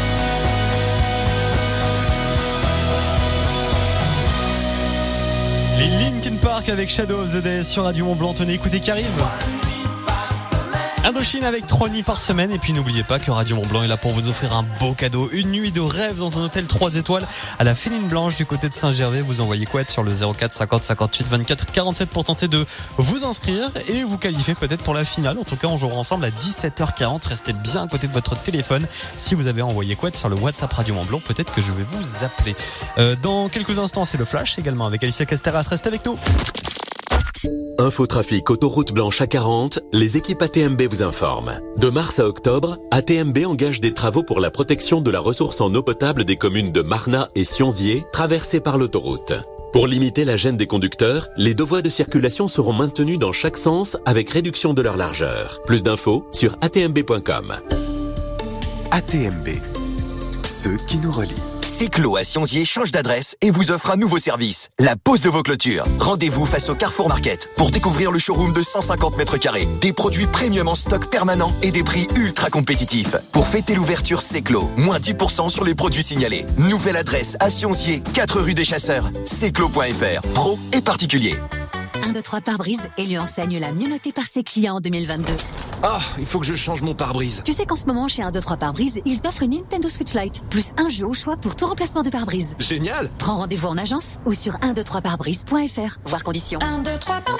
Speaker 6: you.
Speaker 1: Les Linkin Park avec Shadow of the Day sur Radio Mont-Blanc. Tenez, écoutez qui arrive. Indochine avec 3 nuits par semaine. Et puis n'oubliez pas que Radio Mont-Blanc est là pour vous offrir un beau cadeau. Une nuit de rêve dans un hôtel 3 étoiles à la Féline Blanche du côté de Saint-Gervais. Vous envoyez quoi sur le 04 50 58 24 47 pour tenter de vous inscrire et vous qualifier peut-être pour la finale. En tout cas, on jouera ensemble à 17h40. Restez bien à côté de votre téléphone. Si vous avez envoyé quoi sur le WhatsApp Radio Mont-Blanc, peut-être que je vais vous appeler. Dans quelques instants, c'est le Flash également avec Alicia Casteras. Restez avec nous.
Speaker 3: Infotrafic autoroute blanche A40, les équipes ATMB vous informent. De mars à octobre, ATMB engage des travaux pour la protection de la ressource en eau potable des communes de Marnat et Sionzier, traversées par l'autoroute. Pour limiter la gêne des conducteurs, les 2 voies de circulation seront maintenues dans chaque sens avec réduction de leur largeur. Plus d'infos sur atmb.com.
Speaker 7: ATMB, ceux qui nous relient.
Speaker 23: Seclo à Sionzier change d'adresse et vous offre un nouveau service, la pose de vos clôtures. Rendez-vous face au Carrefour Market pour découvrir le showroom de 150 mètres carrés, des produits premium en stock permanent et des prix ultra compétitifs. Pour fêter l'ouverture Seclo, moins 10% sur les produits signalés. Nouvelle adresse à Sionzier, 4 rue des Chasseurs, seclo.fr, pro et particulier.
Speaker 24: 1, 2, 3 pare-brise élu enseigne la mieux notée par ses clients en 2022.
Speaker 20: Ah, il faut que je change mon pare-brise.
Speaker 24: Tu sais qu'en ce moment, chez 1, 2, 3 pare-brise, ils t'offrent une Nintendo Switch Lite, plus un jeu au choix pour tout remplacement de pare-brise.
Speaker 20: Génial!
Speaker 24: Prends rendez-vous en agence ou sur 123pare-brise.fr. Voir conditions.
Speaker 8: 1, 2, 3 pare-brise.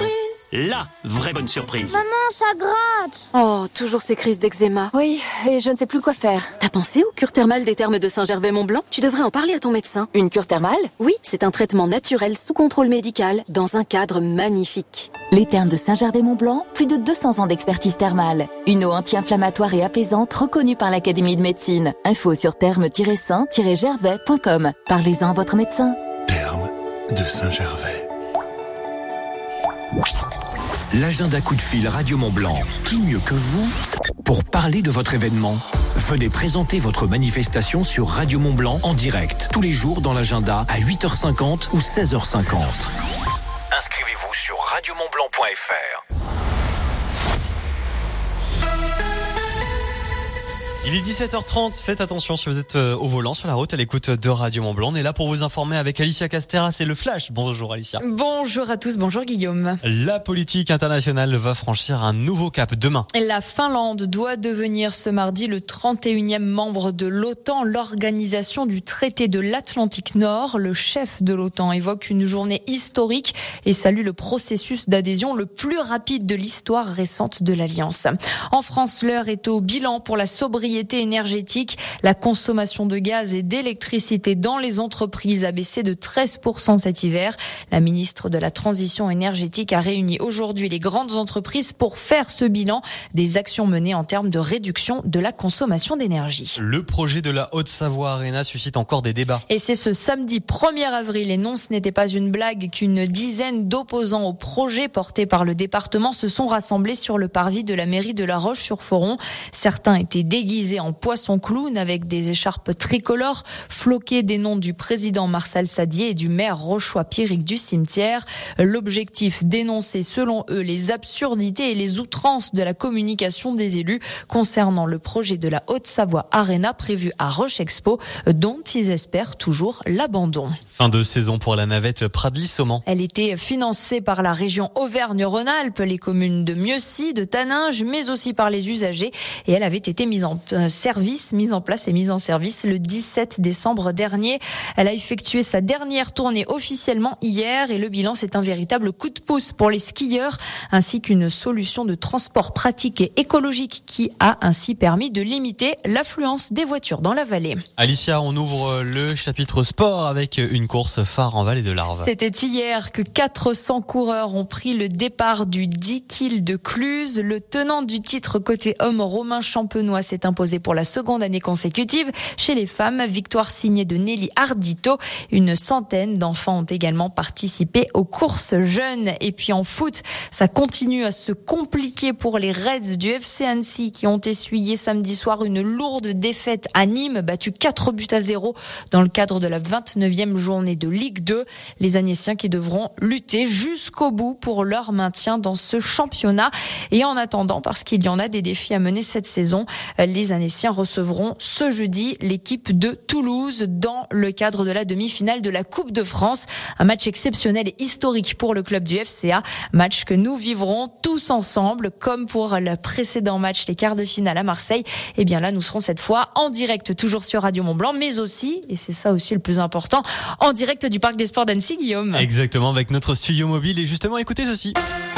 Speaker 2: la vraie bonne surprise.
Speaker 4: Maman, ça gratte.
Speaker 24: Oh, toujours ces crises d'eczéma. Oui, et je ne sais plus quoi faire. T'as pensé aux cures thermales des thermes de Saint-Gervais-Mont-Blanc? Tu devrais en parler à ton médecin. Une cure thermale? Oui, c'est un traitement naturel sous contrôle médical, dans un cadre magnifique.
Speaker 10: Les thermes de Saint-Gervais-Mont-Blanc, plus de 200 ans d'expertise thermale. Une eau anti-inflammatoire et apaisante reconnue par l'Académie de médecine. Info sur thermes-saint-gervais.com. Parlez-en à votre médecin.
Speaker 7: Thermes de Saint-Gervais.
Speaker 5: L'agenda coup de fil Radio Mont-Blanc. Qui mieux que vous pour parler de votre événement? Venez présenter votre manifestation sur Radio Mont-Blanc en direct, tous les jours dans l'agenda à 8h50 ou 16h50. Inscrivez-vous sur radiomontblanc.fr.
Speaker 1: Il est 17h30, faites attention si vous êtes au volant, sur la route, à l'écoute de Radio Mont-Blanc. On est là pour vous informer avec Alicia Castera, c'est le Flash. Bonjour Alicia.
Speaker 9: Bonjour à tous, bonjour Guillaume.
Speaker 1: La politique internationale va franchir un nouveau cap demain.
Speaker 9: La Finlande doit devenir ce mardi le 31e membre de l'OTAN, l'organisation du traité de l'Atlantique Nord. Le chef de l'OTAN évoque une journée historique et salue le processus d'adhésion le plus rapide de l'histoire récente de l'Alliance. En France, l'heure est au bilan pour la sobriété énergétique. La consommation de gaz et d'électricité dans les entreprises a baissé de 13% cet hiver. La ministre de la Transition énergétique a réuni aujourd'hui les grandes entreprises pour faire ce bilan des actions menées en termes de réduction de la consommation d'énergie.
Speaker 1: Le projet de la Haute-Savoie Arena suscite encore des débats.
Speaker 9: Et c'est ce samedi 1er avril, et non, ce n'était pas une blague, qu'une dizaine d'opposants au projet porté par le département se sont rassemblés sur le parvis de la mairie de La Roche-sur-Foron. Certains étaient déguisés en poisson clown avec des écharpes tricolores floquées des noms du président Marcel Sadier et du maire rochois Pierrick du Cimetière. L'objectif, dénoncer selon eux les absurdités et les outrances de la communication des élus concernant le projet de la Haute-Savoie Arena prévu à Roche Expo, dont ils espèrent toujours l'abandon.
Speaker 1: Fin de saison pour la navette Pradly-Saumont.
Speaker 9: Elle était financée par la région Auvergne-Rhône-Alpes, les communes de Mieuxy, de Taninges, mais aussi par les usagers, et elle avait été mise en place et mise en service le 17 décembre dernier. Elle a effectué sa dernière tournée officiellement hier et le bilan, c'est un véritable coup de pouce pour les skieurs ainsi qu'une solution de transport pratique et écologique qui a ainsi permis de limiter l'affluence des voitures dans la vallée.
Speaker 1: Alicia, on ouvre le chapitre sport avec une course phare en vallée de l'Arve.
Speaker 9: C'était hier que 400 coureurs ont pris le départ du 10 km de Cluse. Le tenant du titre côté homme, Romain Champenois, s'est imposé pour la seconde année consécutive. Chez les femmes, victoire signée de Nelly Ardito. Une centaine d'enfants ont également participé aux courses jeunes. Et puis en foot, ça continue à se compliquer pour les Reds du FC Annecy qui ont essuyé samedi soir une lourde défaite à Nîmes, battu 4-0 dans le cadre de la 29e journée de Ligue 2. Les Agnessiens qui devront lutter jusqu'au bout pour leur maintien dans ce championnat. Et en attendant, parce qu'il y en a des défis à mener cette saison, les Agnessiens recevront ce jeudi l'équipe de Toulouse dans le cadre de la demi-finale de la Coupe de France. Un match exceptionnel et historique pour le club du FCA. Match que nous vivrons tous ensemble, comme pour le précédent match, les quarts de finale à Marseille. Et bien là, nous serons cette fois en direct, toujours sur Radio Mont-Blanc, mais aussi, et c'est ça aussi le plus important, en direct du Parc des Sports d'Annecy, Guillaume.
Speaker 1: Exactement, avec notre studio mobile. Et justement, écoutez ceci.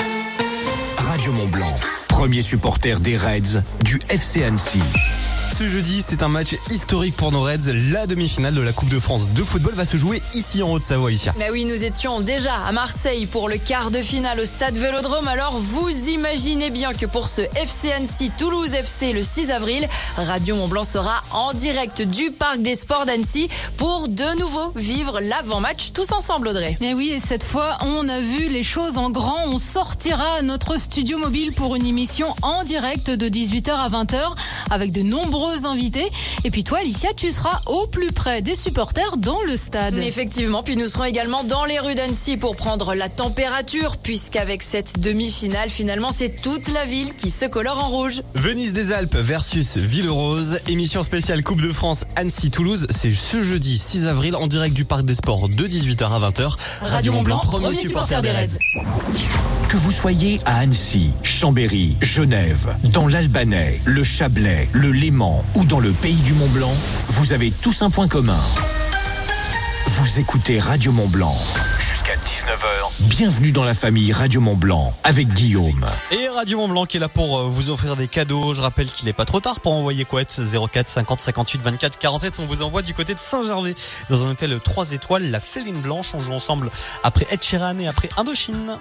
Speaker 5: Radio Mont-Blanc, premier supporter des Reds du FC Annecy.
Speaker 1: Ce jeudi, c'est un match historique pour nos Reds. La demi-finale de la Coupe de France de football va se jouer ici en Haute-Savoie, Alicia.
Speaker 9: Mais oui, nous étions déjà à Marseille pour le quart de finale au stade Vélodrome. Alors vous imaginez bien que pour ce FC Annecy Toulouse FC le 6 avril, Radio Mont-Blanc sera en direct du Parc des Sports d'Annecy pour de nouveau vivre l'avant-match tous ensemble, Audrey.
Speaker 11: Et oui, et cette fois, on a vu les choses en grand. On sortira à notre studio mobile pour une émission en direct de 18h à 20h avec de nombreux invités. Et puis toi, Alicia, tu seras au plus près des supporters dans le stade.
Speaker 9: Effectivement, puis nous serons également dans les rues d'Annecy pour prendre la température, puisqu'avec cette demi-finale, finalement, c'est toute la ville qui se colore en rouge.
Speaker 1: Venise des Alpes versus Ville-Rose, émission spéciale Coupe de France Annecy-Toulouse, c'est ce jeudi 6 avril en direct du Parc des Sports de 18h à 20h.
Speaker 11: Radio Mont-Blanc, premier supporter des Reds.
Speaker 5: Que vous soyez à Annecy, Chambéry, Genève, dans l'Albanais, le Chablais, le Léman ou dans le pays du Mont-Blanc, vous avez tous un point commun. Vous écoutez Radio Mont-Blanc jusqu'à 19h. 9h. Bienvenue dans la famille Radio Mont-Blanc avec Guillaume.
Speaker 1: Et Radio Mont-Blanc qui est là pour vous offrir des cadeaux. Je rappelle qu'il n'est pas trop tard pour envoyer couette 04 50 58 24 47. On vous envoie du côté de Saint-Gervais dans un hôtel 3 étoiles, la Féline Blanche. On joue ensemble après Ed Sheeran et après Indochine.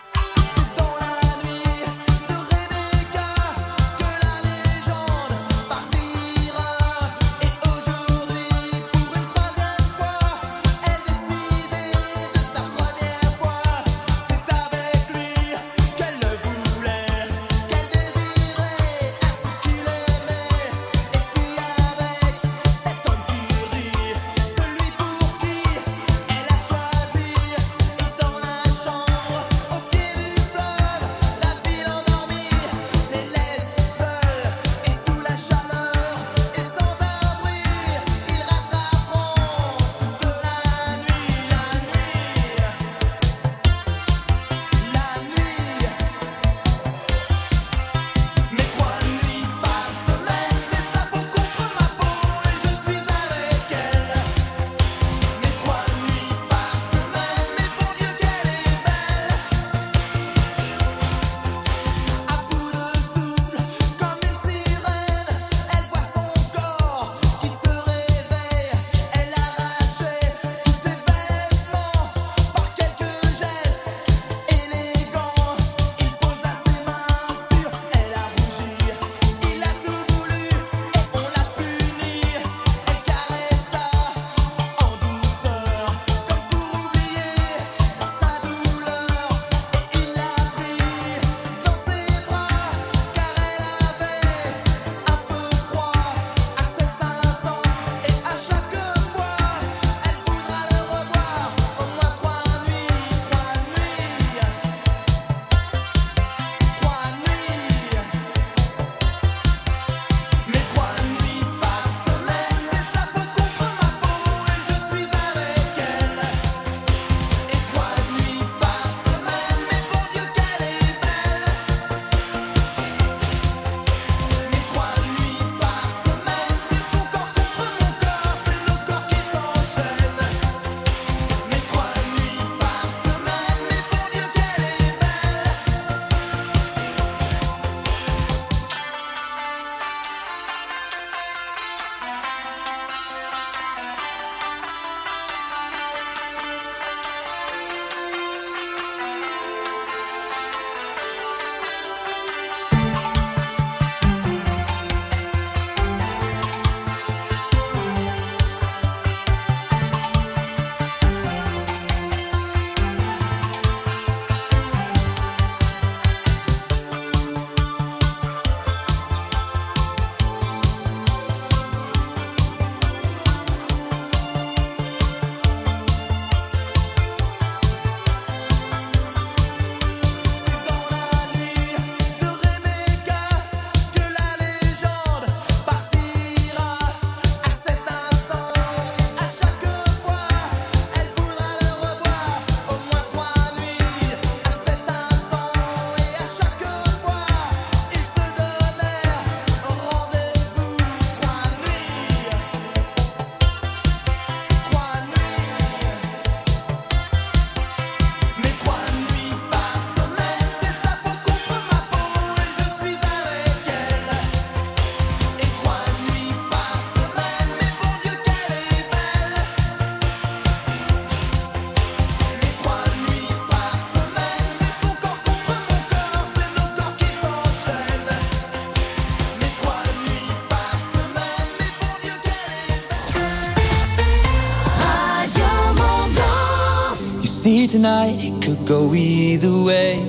Speaker 6: See tonight, it could go either way.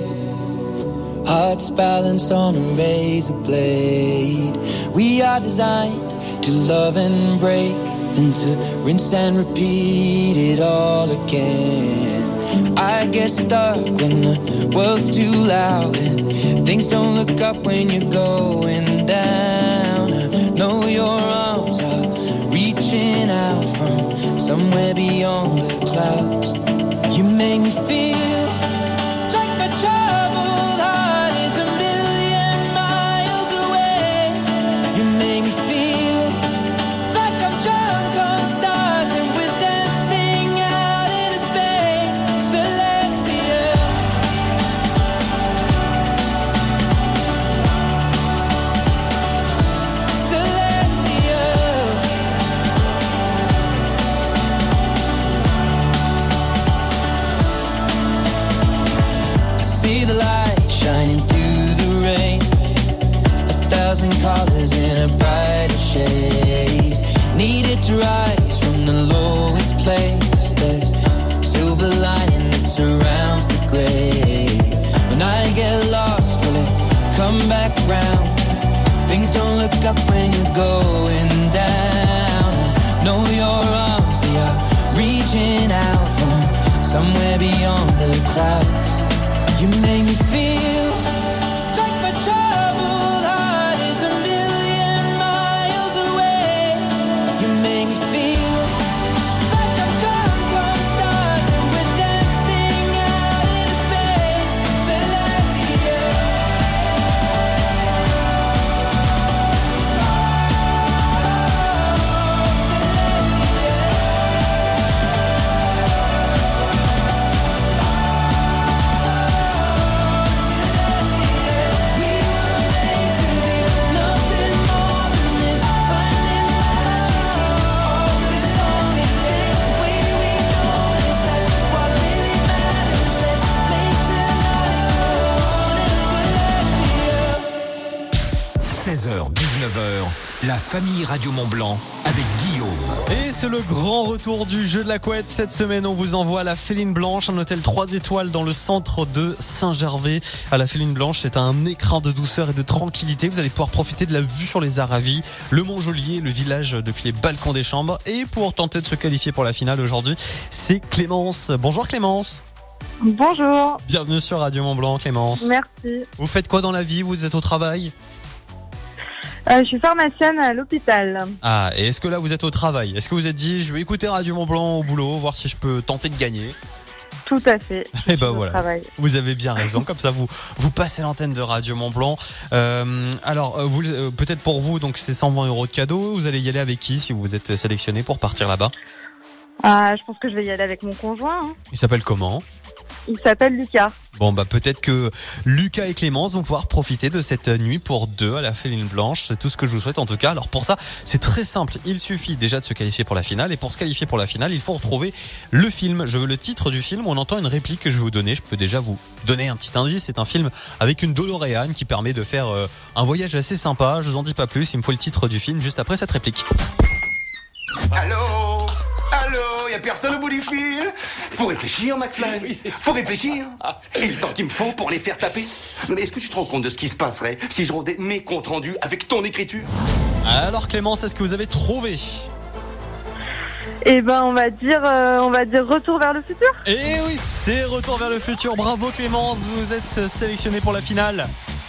Speaker 6: Hearts balanced on a razor blade. We are designed to love and break, then to rinse and repeat it all again. I get stuck when the world's too loud and things don't look up when you're going down. I know your arms are reaching out from somewhere beyond the clouds. You make me feel like my troubled heart is a million miles away. You make me feel like I'm drunk on stars and we're dancing out in space, celestial. to rise from the lowest place. There's silver lining that surrounds the gray. When I get lost, will it come back round? Things don't look up when you're going down. I know your arms, they are reaching out from somewhere beyond the clouds. You make me feel like my troubled heart is a million miles away. You make me feel like I'm drunk on stars and we're dancing out into space. Celestia.
Speaker 5: La famille Radio Mont-Blanc avec Guillaume.
Speaker 1: Et c'est le grand retour du jeu de la couette. Cette semaine, on vous envoie à la Féline Blanche, un hôtel 3 étoiles dans le centre de Saint-Gervais. À la Féline Blanche, c'est un écrin de douceur et de tranquillité. Vous allez pouvoir profiter de la vue sur les Aravis, le Mont-Joliet, le village depuis les balcons des chambres. Et pour tenter de se qualifier pour la finale aujourd'hui, c'est Clémence. Bonjour Clémence.
Speaker 4: Bonjour.
Speaker 1: Bienvenue sur Radio Mont-Blanc, Clémence.
Speaker 4: Merci.
Speaker 1: Vous faites quoi dans la vie? Vous êtes au travail?
Speaker 4: Je suis pharmacienne à l'hôpital.
Speaker 1: Ah, et est-ce que là vous êtes au travail? Est-ce que vous êtes dit, je vais écouter Radio Mont-Blanc au boulot, voir si je peux tenter de gagner?
Speaker 4: Tout à fait.
Speaker 1: Et ben voilà. Vous avez bien raison. Comme ça, vous passez l'antenne de Radio Mont-Blanc. Alors, vous, peut-être pour vous, donc c'est 120 € de cadeau. Vous allez y aller avec qui si vous êtes sélectionné pour partir là-bas?
Speaker 4: Je pense que je vais y aller avec mon conjoint.
Speaker 1: Il s'appelle comment?
Speaker 4: Il s'appelle Lucas.
Speaker 1: Bon, peut-être que Lucas et Clémence vont pouvoir profiter de cette nuit pour deux à la Féline Blanche. C'est tout ce que je vous souhaite en tout cas. Alors pour ça, c'est très simple. Il suffit déjà de se qualifier pour la finale. Et pour se qualifier pour la finale, il faut retrouver le film. Je veux le titre du film. On entend une réplique que je vais vous donner. Je peux déjà vous donner un petit indice. C'est un film avec une DeLorean qui permet de faire un voyage assez sympa. Je vous en dis pas plus. Il me faut le titre du film juste après cette réplique.
Speaker 13: Allô? Y'a personne au bout du fil? Faut réfléchir, McFly. Faut réfléchir. Et le temps qu'il me faut pour les faire taper. Mais est-ce que tu te rends compte de ce qui se passerait si je rendais mes comptes rendus avec ton écriture?
Speaker 1: Alors Clémence, est-ce que vous avez trouvé?
Speaker 4: Eh ben, on va dire Retour vers le futur.
Speaker 1: Eh oui, c'est Retour vers le futur. Bravo Clémence, vous êtes sélectionnée pour la finale.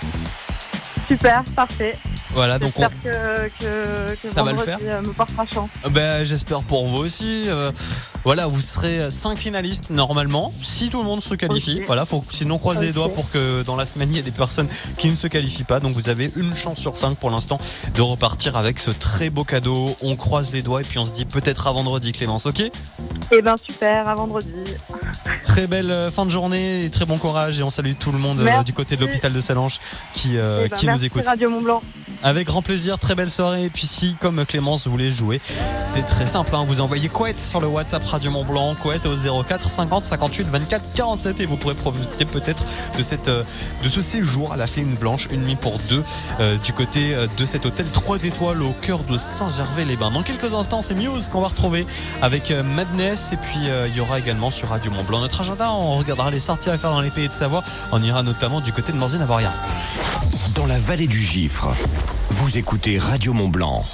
Speaker 4: Super, parfait.
Speaker 1: Voilà, donc
Speaker 4: j'espère que
Speaker 1: ça va le faire.
Speaker 4: Me portera chance.
Speaker 1: J'espère pour vous aussi. Voilà, vous serez 5 finalistes normalement, si tout le monde se qualifie. Okay. Voilà, faut sinon croiser les doigts pour que dans la semaine il y ait des personnes qui ne se qualifient pas. Donc vous avez une chance sur 5 pour l'instant de repartir avec ce très beau cadeau. On croise les doigts et puis on se dit peut-être à vendredi, Clémence, ok?
Speaker 4: Eh ben super, à vendredi.
Speaker 1: Très belle fin de journée et très bon courage et on salue tout le monde du côté de l'hôpital de Salanches qui nous écoute.
Speaker 4: Radio Mont-Blanc.
Speaker 1: Avec grand plaisir, très belle soirée. Et puis si, comme Clémence voulait jouer, c'est très simple, vous envoyez Couette sur le WhatsApp Radio Mont-Blanc, Couette au 04 50 58 24 47 et vous pourrez profiter peut-être de ce séjour à la Féline Blanche, une nuit pour deux du côté de cet hôtel 3 étoiles au cœur de Saint-Gervais-les-Bains. Dans quelques instants, c'est Muse qu'on va retrouver avec Madness et puis il y aura également sur Radio Mont-Blanc notre agenda. On regardera les sorties à faire dans les pays de Savoie. On ira notamment du côté de Morzine-Avoria.
Speaker 5: Dans la vallée du Gifre, vous écoutez Radio Mont-Blanc.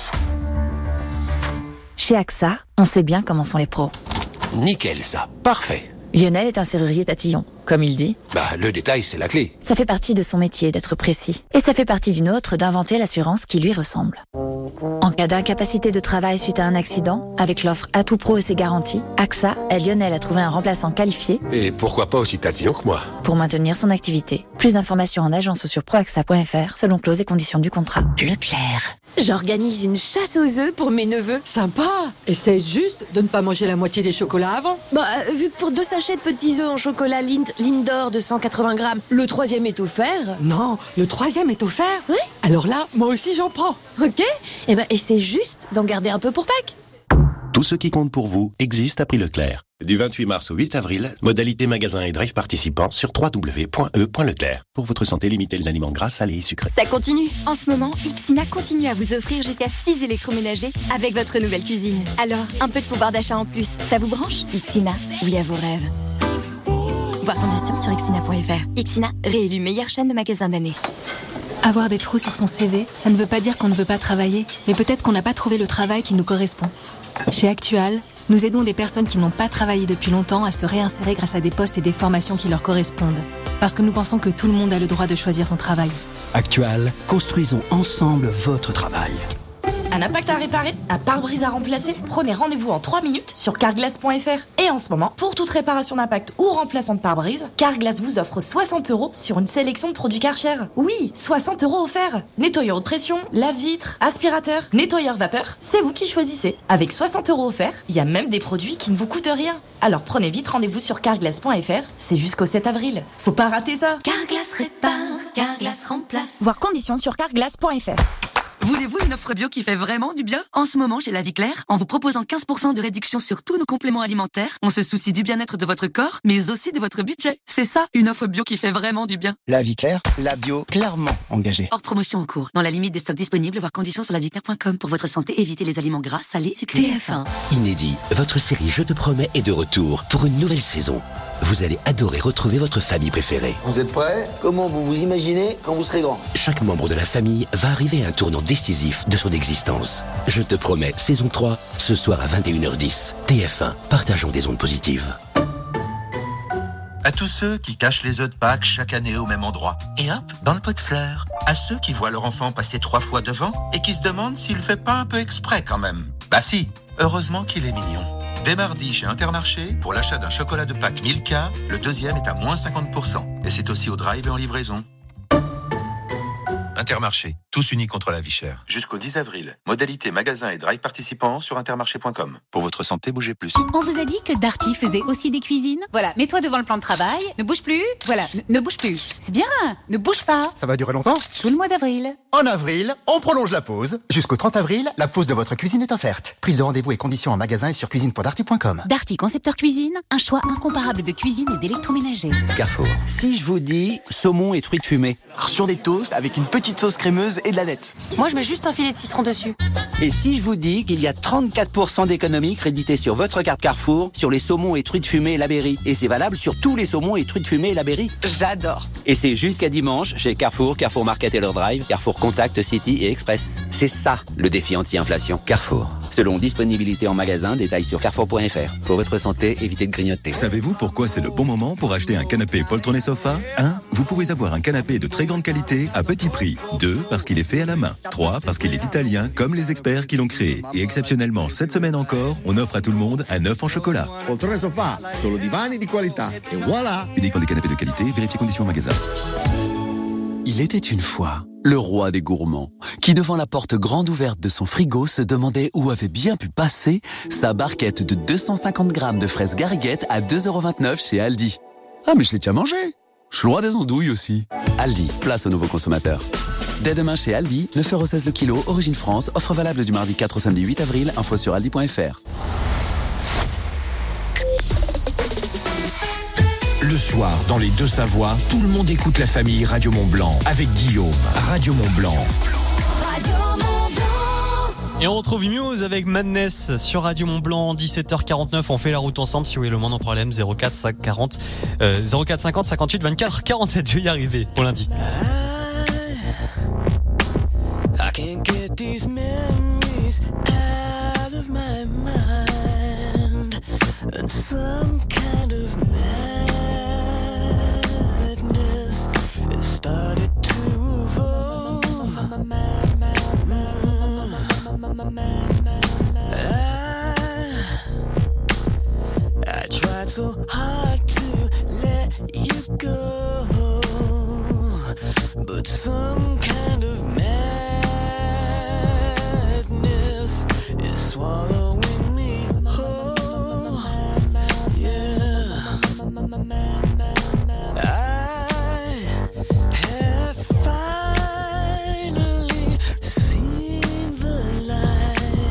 Speaker 14: Chez AXA, on sait bien comment sont les pros.
Speaker 15: Nickel ça, parfait.
Speaker 14: Lionel est un serrurier tatillon, comme il dit.
Speaker 15: Le détail c'est la clé.
Speaker 14: Ça fait partie de son métier d'être précis. Et ça fait partie d'une autre d'inventer l'assurance qui lui ressemble. En cas d'incapacité de travail suite à un accident, avec l'offre Atout Pro et ses garanties, AXA aide Lionel à trouver un remplaçant qualifié.
Speaker 15: Et pourquoi pas aussi tatillon que moi.
Speaker 14: Pour maintenir son activité. Plus d'informations en agence ou sur proaxa.fr, selon clauses et conditions du contrat.
Speaker 12: Leclerc. J'organise une chasse aux œufs pour mes neveux.
Speaker 25: Sympa. Essaye juste de ne pas manger la moitié des chocolats avant.
Speaker 12: Vu que pour 2 sachets de petits œufs en chocolat Lindor de 180 grammes, le 3e est offert.
Speaker 25: Non, le 3e est offert.
Speaker 12: Oui.
Speaker 25: Alors là, moi aussi j'en prends.
Speaker 12: Ok. Essaie juste d'en garder un peu pour Pâques.
Speaker 26: Tout ce qui compte pour vous existe à prix Leclerc.
Speaker 15: Du 28 mars au 8 avril, modalité magasin et drive participants sur www.e.leclerc. Pour votre santé, limitez les aliments gras, salés et sucrés.
Speaker 16: Ça continue. En ce moment, Ixina continue à vous offrir jusqu'à 6 électroménagers avec votre nouvelle cuisine. Alors, un peu de pouvoir d'achat en plus, ça vous branche? Ixina, oui à vos rêves. Voir conditions sur ixina.fr. Ixina, réélu meilleure chaîne de magasins de l'année.
Speaker 17: Avoir des trous sur son CV, ça ne veut pas dire qu'on ne veut pas travailler, mais peut-être qu'on n'a pas trouvé le travail qui nous correspond. Chez Actual, nous aidons des personnes qui n'ont pas travaillé depuis longtemps à se réinsérer grâce à des postes et des formations qui leur correspondent. Parce que nous pensons que tout le monde a le droit de choisir son travail.
Speaker 18: Actual, construisons ensemble votre travail.
Speaker 8: Un impact à réparer? Un pare-brise à remplacer? Prenez rendez-vous en 3 minutes sur carglass.fr. Et en ce moment, pour toute réparation d'impact ou remplacement de pare-brise, Carglass vous offre 60 € sur une sélection de produits Karcher. Oui, 60 € offerts. Nettoyeur haute pression, lave-vitre, aspirateur, nettoyeur vapeur, c'est vous qui choisissez. Avec 60 € offerts, il y a même des produits qui ne vous coûtent rien. Alors prenez vite rendez-vous sur carglass.fr, c'est jusqu'au 7 avril. Faut pas rater ça.
Speaker 16: Carglass répare, Carglass remplace.
Speaker 8: Voir conditions sur carglass.fr.
Speaker 19: Voulez-vous une offre bio qui fait vraiment du bien? En ce moment, chez La Vie Claire, en vous proposant 15% de réduction sur tous nos compléments alimentaires, on se soucie du bien-être de votre corps, mais aussi de votre budget. C'est ça, une offre bio qui fait vraiment du bien.
Speaker 21: La Vie Claire, la bio clairement engagée.
Speaker 19: Hors promotion en cours, dans la limite des stocks disponibles, voir conditions sur laviclaire.com. Pour votre santé, évitez les aliments gras, salés, sucrés.
Speaker 16: TF1.
Speaker 3: Inédit, votre série Je te promets est de retour pour une nouvelle saison. Vous allez adorer retrouver votre famille préférée.
Speaker 26: Vous êtes prêts? Comment vous vous imaginez quand vous serez grand?
Speaker 3: Chaque membre de la famille va arriver à un tournant décisif de son existence. Je te promets, saison 3, ce soir à 21h10. TF1, partageons des ondes positives.
Speaker 20: À tous ceux qui cachent les œufs de Pâques chaque année au même endroit. Et hop, dans le pot de fleurs. À ceux qui voient leur enfant passer 3 fois devant et qui se demandent s'il fait pas un peu exprès quand même. Bah si, heureusement qu'il est mignon. Dès mardi chez Intermarché, pour l'achat d'un chocolat de Pâques Milka, le deuxième est à moins 50%. Et c'est aussi au drive et en livraison. Intermarché, tous unis contre la vie chère. Jusqu'au 10 avril. Modalité magasin et drive participants sur intermarché.com. Pour votre santé, bougez plus.
Speaker 11: On vous a dit que Darty faisait aussi des cuisines? Voilà, mets-toi devant le plan de travail, ne bouge plus. Voilà, ne bouge plus. C'est bien, ne bouge pas.
Speaker 27: Ça va durer longtemps?
Speaker 11: Tout le mois d'avril.
Speaker 27: En avril, on prolonge la pause. Jusqu'au 30 avril, la pause de votre cuisine est offerte. Prise de rendez-vous et conditions en magasin et sur cuisine.darty.com.
Speaker 11: Darty Concepteur Cuisine, un choix incomparable de cuisine et d'électroménager.
Speaker 22: Carrefour. Si je vous dis saumon et truites fumées.
Speaker 21: Sur des toasts avec une petite sauce crémeuse et de la nette.
Speaker 11: Moi, je mets juste un filet de citron dessus.
Speaker 22: Et si je vous dis qu'il y a 34% d'économies créditées sur votre carte Carrefour sur les saumons et truites fumées La Berry. Et c'est valable sur tous les saumons et truites fumées La Berry.
Speaker 11: J'adore.
Speaker 22: Et c'est jusqu'à dimanche chez Carrefour, Carrefour Market et leur drive, Carrefour Contact, City et Express. C'est ça le défi anti-inflation. Carrefour. Selon disponibilité en magasin, détails sur carrefour.fr. Pour votre santé, évitez de grignoter.
Speaker 28: Savez-vous pourquoi c'est le bon moment pour acheter un canapé poltronné sofa? 1. Vous pouvez avoir un canapé de très grande qualité à petit prix. 2. Parce qu'il est fait à la main. 3. Parce qu'il est italien comme les experts qui l'ont créé. Et exceptionnellement, cette semaine encore, on offre à tout le monde un œuf en chocolat.
Speaker 29: Poltrone sofa, solo divani di qualità. Et voilà.
Speaker 28: Uniquement des canapés de qualité, vérifiez conditions en magasin.
Speaker 30: Il était une fois le roi des gourmands, qui devant la porte grande ouverte de son frigo se demandait où avait bien pu passer sa barquette de 250 grammes de fraises gariguettes à 2,29 € chez Aldi. Ah mais je l'ai déjà mangé. Je suis le roi des andouilles aussi. Aldi, place aux nouveaux consommateurs. Dès demain chez Aldi, 9,16 € le kilo, origine France, offre valable du mardi 4 au samedi 8 avril, info sur aldi.fr.
Speaker 5: Le soir, dans les Deux-Savoies, tout le monde écoute la famille Radio Mont-Blanc avec Guillaume. Radio Mont-Blanc.
Speaker 1: Et on retrouve Muse avec Madness sur Radio Mont-Blanc, 17h49. On fait la route ensemble si vous avez le moindre problème. 04 50 58 24 47. Je vais y arriver pour lundi.
Speaker 6: I can't get these memories out of my mind, and some kind of madness has started to evolve. I tried so hard to let you go, but some kind of madness is swallowing me whole. Yeah, I have finally seen the light.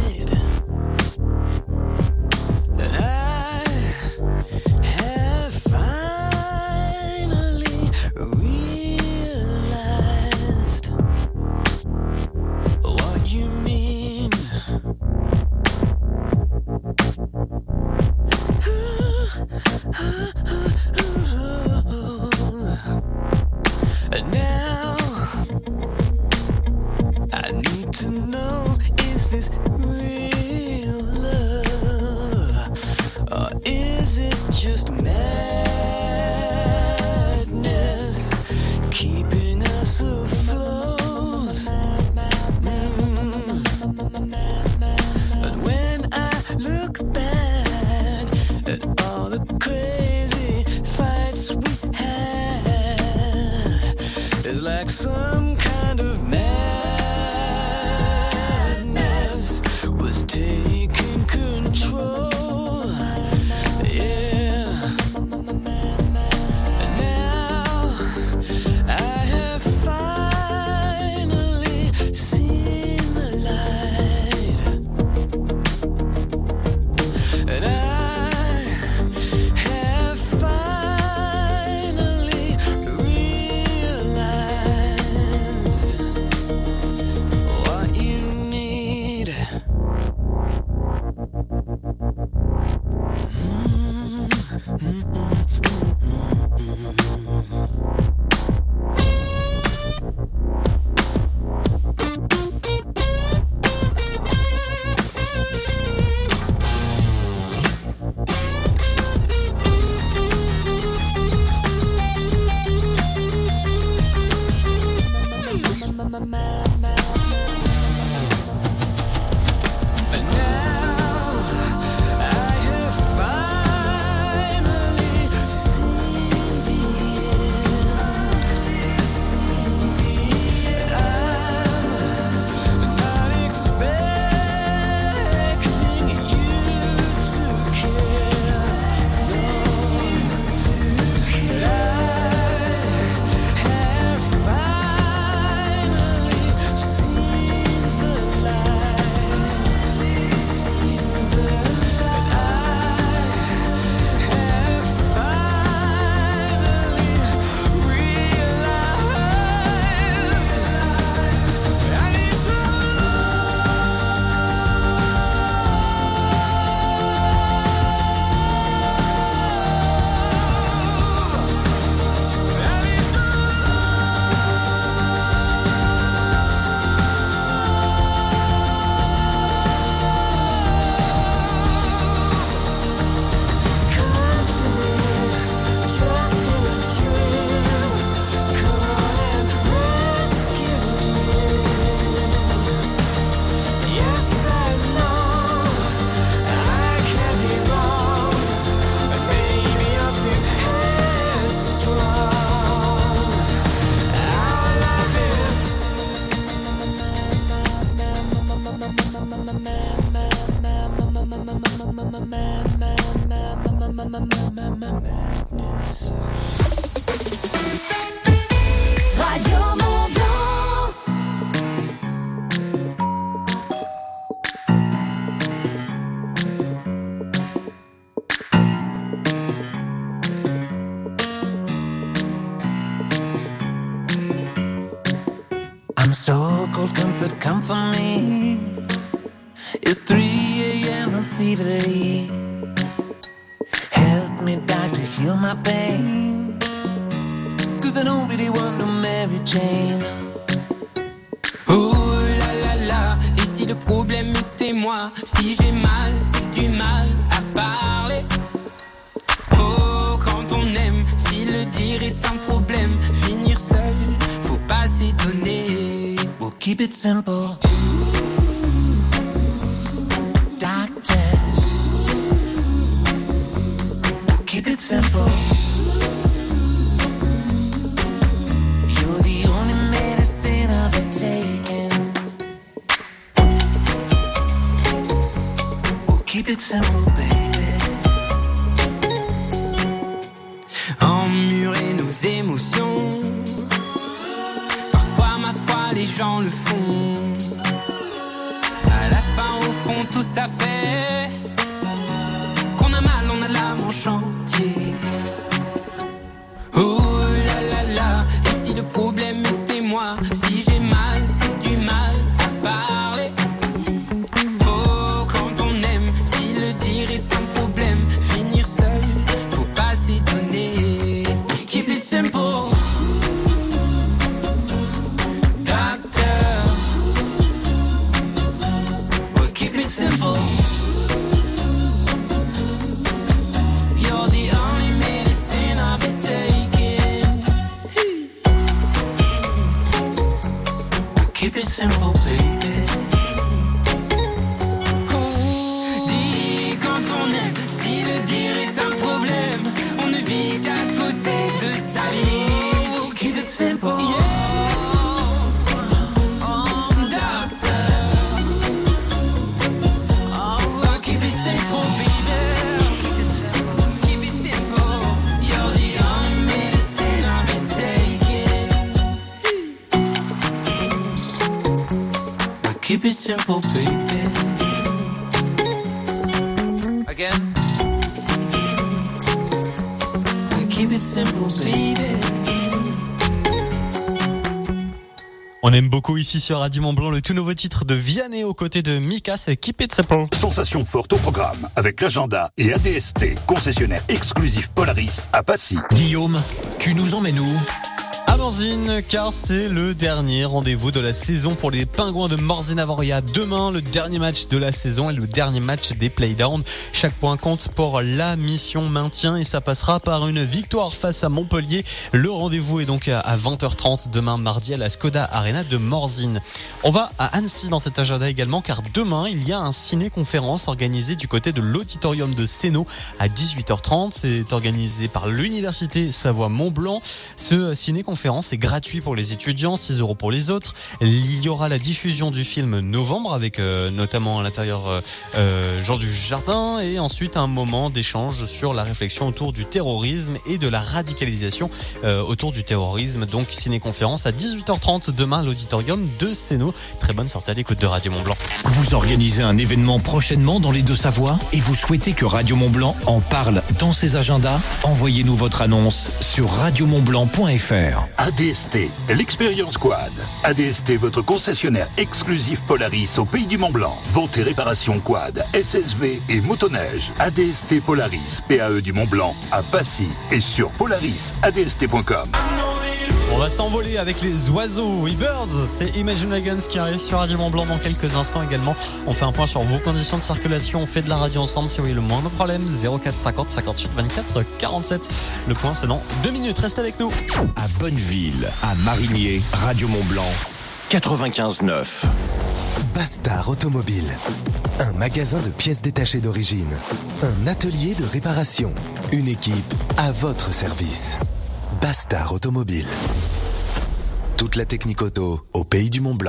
Speaker 6: Radio Mont Blanc. I'm so cold, comfort, come for me. It's 3 a.m. I'm feverly. Help me, doctor, heal my pain. 'Cause I don't really want no Mary Jane.
Speaker 2: Oh là là là, et si le problème était moi? Si j'ai mal, c'est du mal à parler. Oh, quand on aime, si le dire est un problème, finir seul, faut pas s'étonner.
Speaker 6: We'll keep it simple. Doctor, we'll keep it simple. You're the only medicine I've been taking. We'll keep it simple, baby.
Speaker 2: Emmurer nos émotions, parfois ma foi les gens le font. À la fin au fond tout ça fait qu'on a mal, on a l'âme en chantier. Oh là là là, et si le problème était moi? Si j'ai mal, c'est du mal à parler. Oh, quand on aime, si le dire est un problème, finir seul, faut pas s'étonner. Keep it simple. Doctor, we'll keep it simple. You're the only medicine I've been taking.
Speaker 6: Keep it simple, baby.
Speaker 2: Dis quand on aime, si le dire est un problème, on ne vit qu'à côté de sa vie.
Speaker 6: Keep it simple.
Speaker 2: Keep it simple, baby. Keep it simple. You're the only medicine I've been taking.
Speaker 6: Keep it simple, baby.
Speaker 2: Again.
Speaker 6: Keep it simple, baby.
Speaker 1: On aime beaucoup ici sur Radio Mont Blanc le tout nouveau titre de Vianney aux côtés de Mika, c'est Keep It Simple.
Speaker 4: Sensation forte au programme avec l'agenda et ADST, concessionnaire exclusif Polaris à Passy.
Speaker 5: Guillaume, tu nous emmènes où?
Speaker 1: À Morzine, car c'est le dernier rendez-vous de la saison pour les Pingouins de Morzine-Avoria. Demain, le dernier match de la saison et le dernier match des playdowns. Chaque point compte pour la mission maintien et ça passera par une victoire face à Montpellier. Le rendez-vous est donc à 20h30 demain mardi à la Skoda Arena de Morzine. On va à Annecy dans cet agenda également, car demain, il y a un ciné-conférence organisé du côté de l'auditorium de Sénaux à 18h30. C'est organisé par l'Université Savoie-Mont-Blanc. Ce ciné-conférence est gratuit pour les étudiants, 6 € pour les autres. Il y aura la diffusion du film Novembre avec notamment à l'intérieur Jean Dujardin et ensuite un moment d'échange sur la réflexion autour du terrorisme et de la radicalisation autour du terrorisme. Donc ciné-conférence à 18h30 demain à l'auditorium de Sénaux. Très bonne sortie à l'écoute de Radio Mont Blanc.
Speaker 5: Vous organisez un événement prochainement dans les Deux-Savoies et vous souhaitez que Radio Mont Blanc en parle dans ses agendas? Envoyez-nous votre annonce sur radiomontblanc.fr.
Speaker 4: ADST, l'expérience quad. ADST, votre concessionnaire exclusif Polaris au pays du Mont-Blanc. Vente et réparation quad, SSV et motoneige. ADST Polaris, PAE du Mont-Blanc, à Passy et sur polarisadst.com.
Speaker 1: On va s'envoler avec les oiseaux, les birds. C'est Imagine Dragons qui arrive sur Radio Mont Blanc dans quelques instants également. On fait un point sur vos conditions de circulation. On fait de la radio ensemble si vous avez le moindre problème. 04 50 58 24 47. Le point c'est dans 2 minutes. Reste avec nous.
Speaker 5: À Bonneville, à Marigné, Radio Mont Blanc, 95.9.
Speaker 7: Bastard Automobile. Un magasin de pièces détachées d'origine. Un atelier de réparation. Une équipe à votre service. Bastard Automobile. Toute la technique auto au pays du Mont Blanc.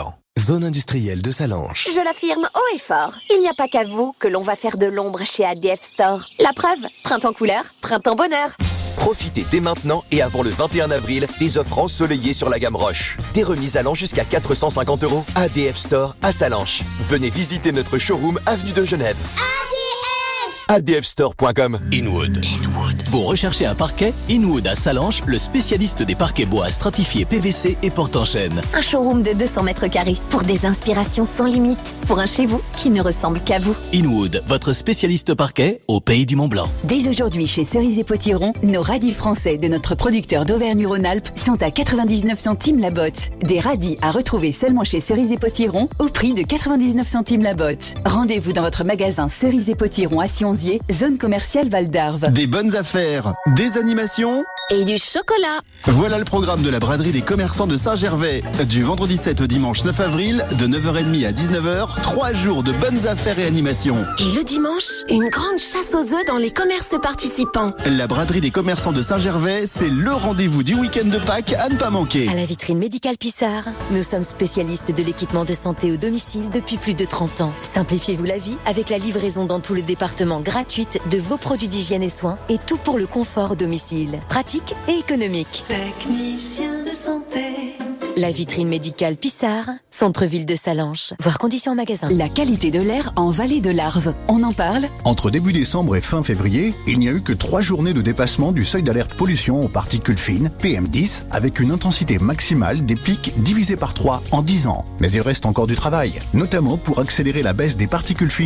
Speaker 7: zone industrielle de Sallanches.
Speaker 9: Je l'affirme haut et fort, il n'y a pas qu'à vous que l'on va faire de l'ombre chez ADF Store. La preuve, printemps couleur, printemps bonheur.
Speaker 10: Profitez dès maintenant et avant le 21 avril des offres ensoleillées sur la gamme Roche. Des remises allant jusqu'à 450 €. ADF Store à Sallanches. Venez visiter notre showroom avenue de Genève. ADFstore.com.
Speaker 12: Inwood. Vous recherchez un parquet? Inwood à Sallanches, le spécialiste des parquets bois stratifiés PVC et porte-en-chêne.
Speaker 9: Un showroom de 200 mètres carrés pour des inspirations sans limite. Pour un chez vous qui ne ressemble qu'à vous.
Speaker 12: Inwood, votre spécialiste parquet au pays du Mont-Blanc.
Speaker 13: Dès aujourd'hui chez Cerisier Potiron, nos radis français de notre producteur d'Auvergne-Rhône-Alpes sont à 99 centimes la botte. Des radis à retrouver seulement chez Cerisier Potiron au prix de 99 centimes la botte. Rendez-vous dans votre magasin Cerisier Potiron à Sionzier, zone commerciale Val d'Arve.
Speaker 14: Des bonnes affaires, des animations
Speaker 9: et du chocolat.
Speaker 14: Voilà le programme de la braderie des commerçants de Saint-Gervais. Du vendredi 7 au dimanche 9 avril, de 9h30 à 19h, 3 jours de bonnes affaires et animations.
Speaker 9: Et le dimanche, une grande chasse aux œufs dans les commerces participants.
Speaker 14: La braderie des commerçants de Saint-Gervais, c'est le rendez-vous du week-end de Pâques à ne pas manquer.
Speaker 13: À la vitrine médicale Pissard, nous sommes spécialistes de l'équipement de santé au domicile depuis plus de 30 ans. Simplifiez-vous la vie avec la livraison dans tout le département gratuite de vos produits d'hygiène et soins et tout pour le confort au domicile. Pratique et économique.
Speaker 15: Technicien de santé.
Speaker 13: La vitrine médicale Pissard, centre-ville de Sallanches. Voir conditions en magasin.
Speaker 17: La qualité de l'air en vallée de l'Arve. On en parle?
Speaker 23: Entre début décembre et fin février, il n'y a eu que 3 journées de dépassement du seuil d'alerte pollution aux particules fines, PM10, avec une intensité maximale des pics divisée par 3 en 10 ans. Mais il reste encore du travail, notamment pour accélérer la baisse des particules fines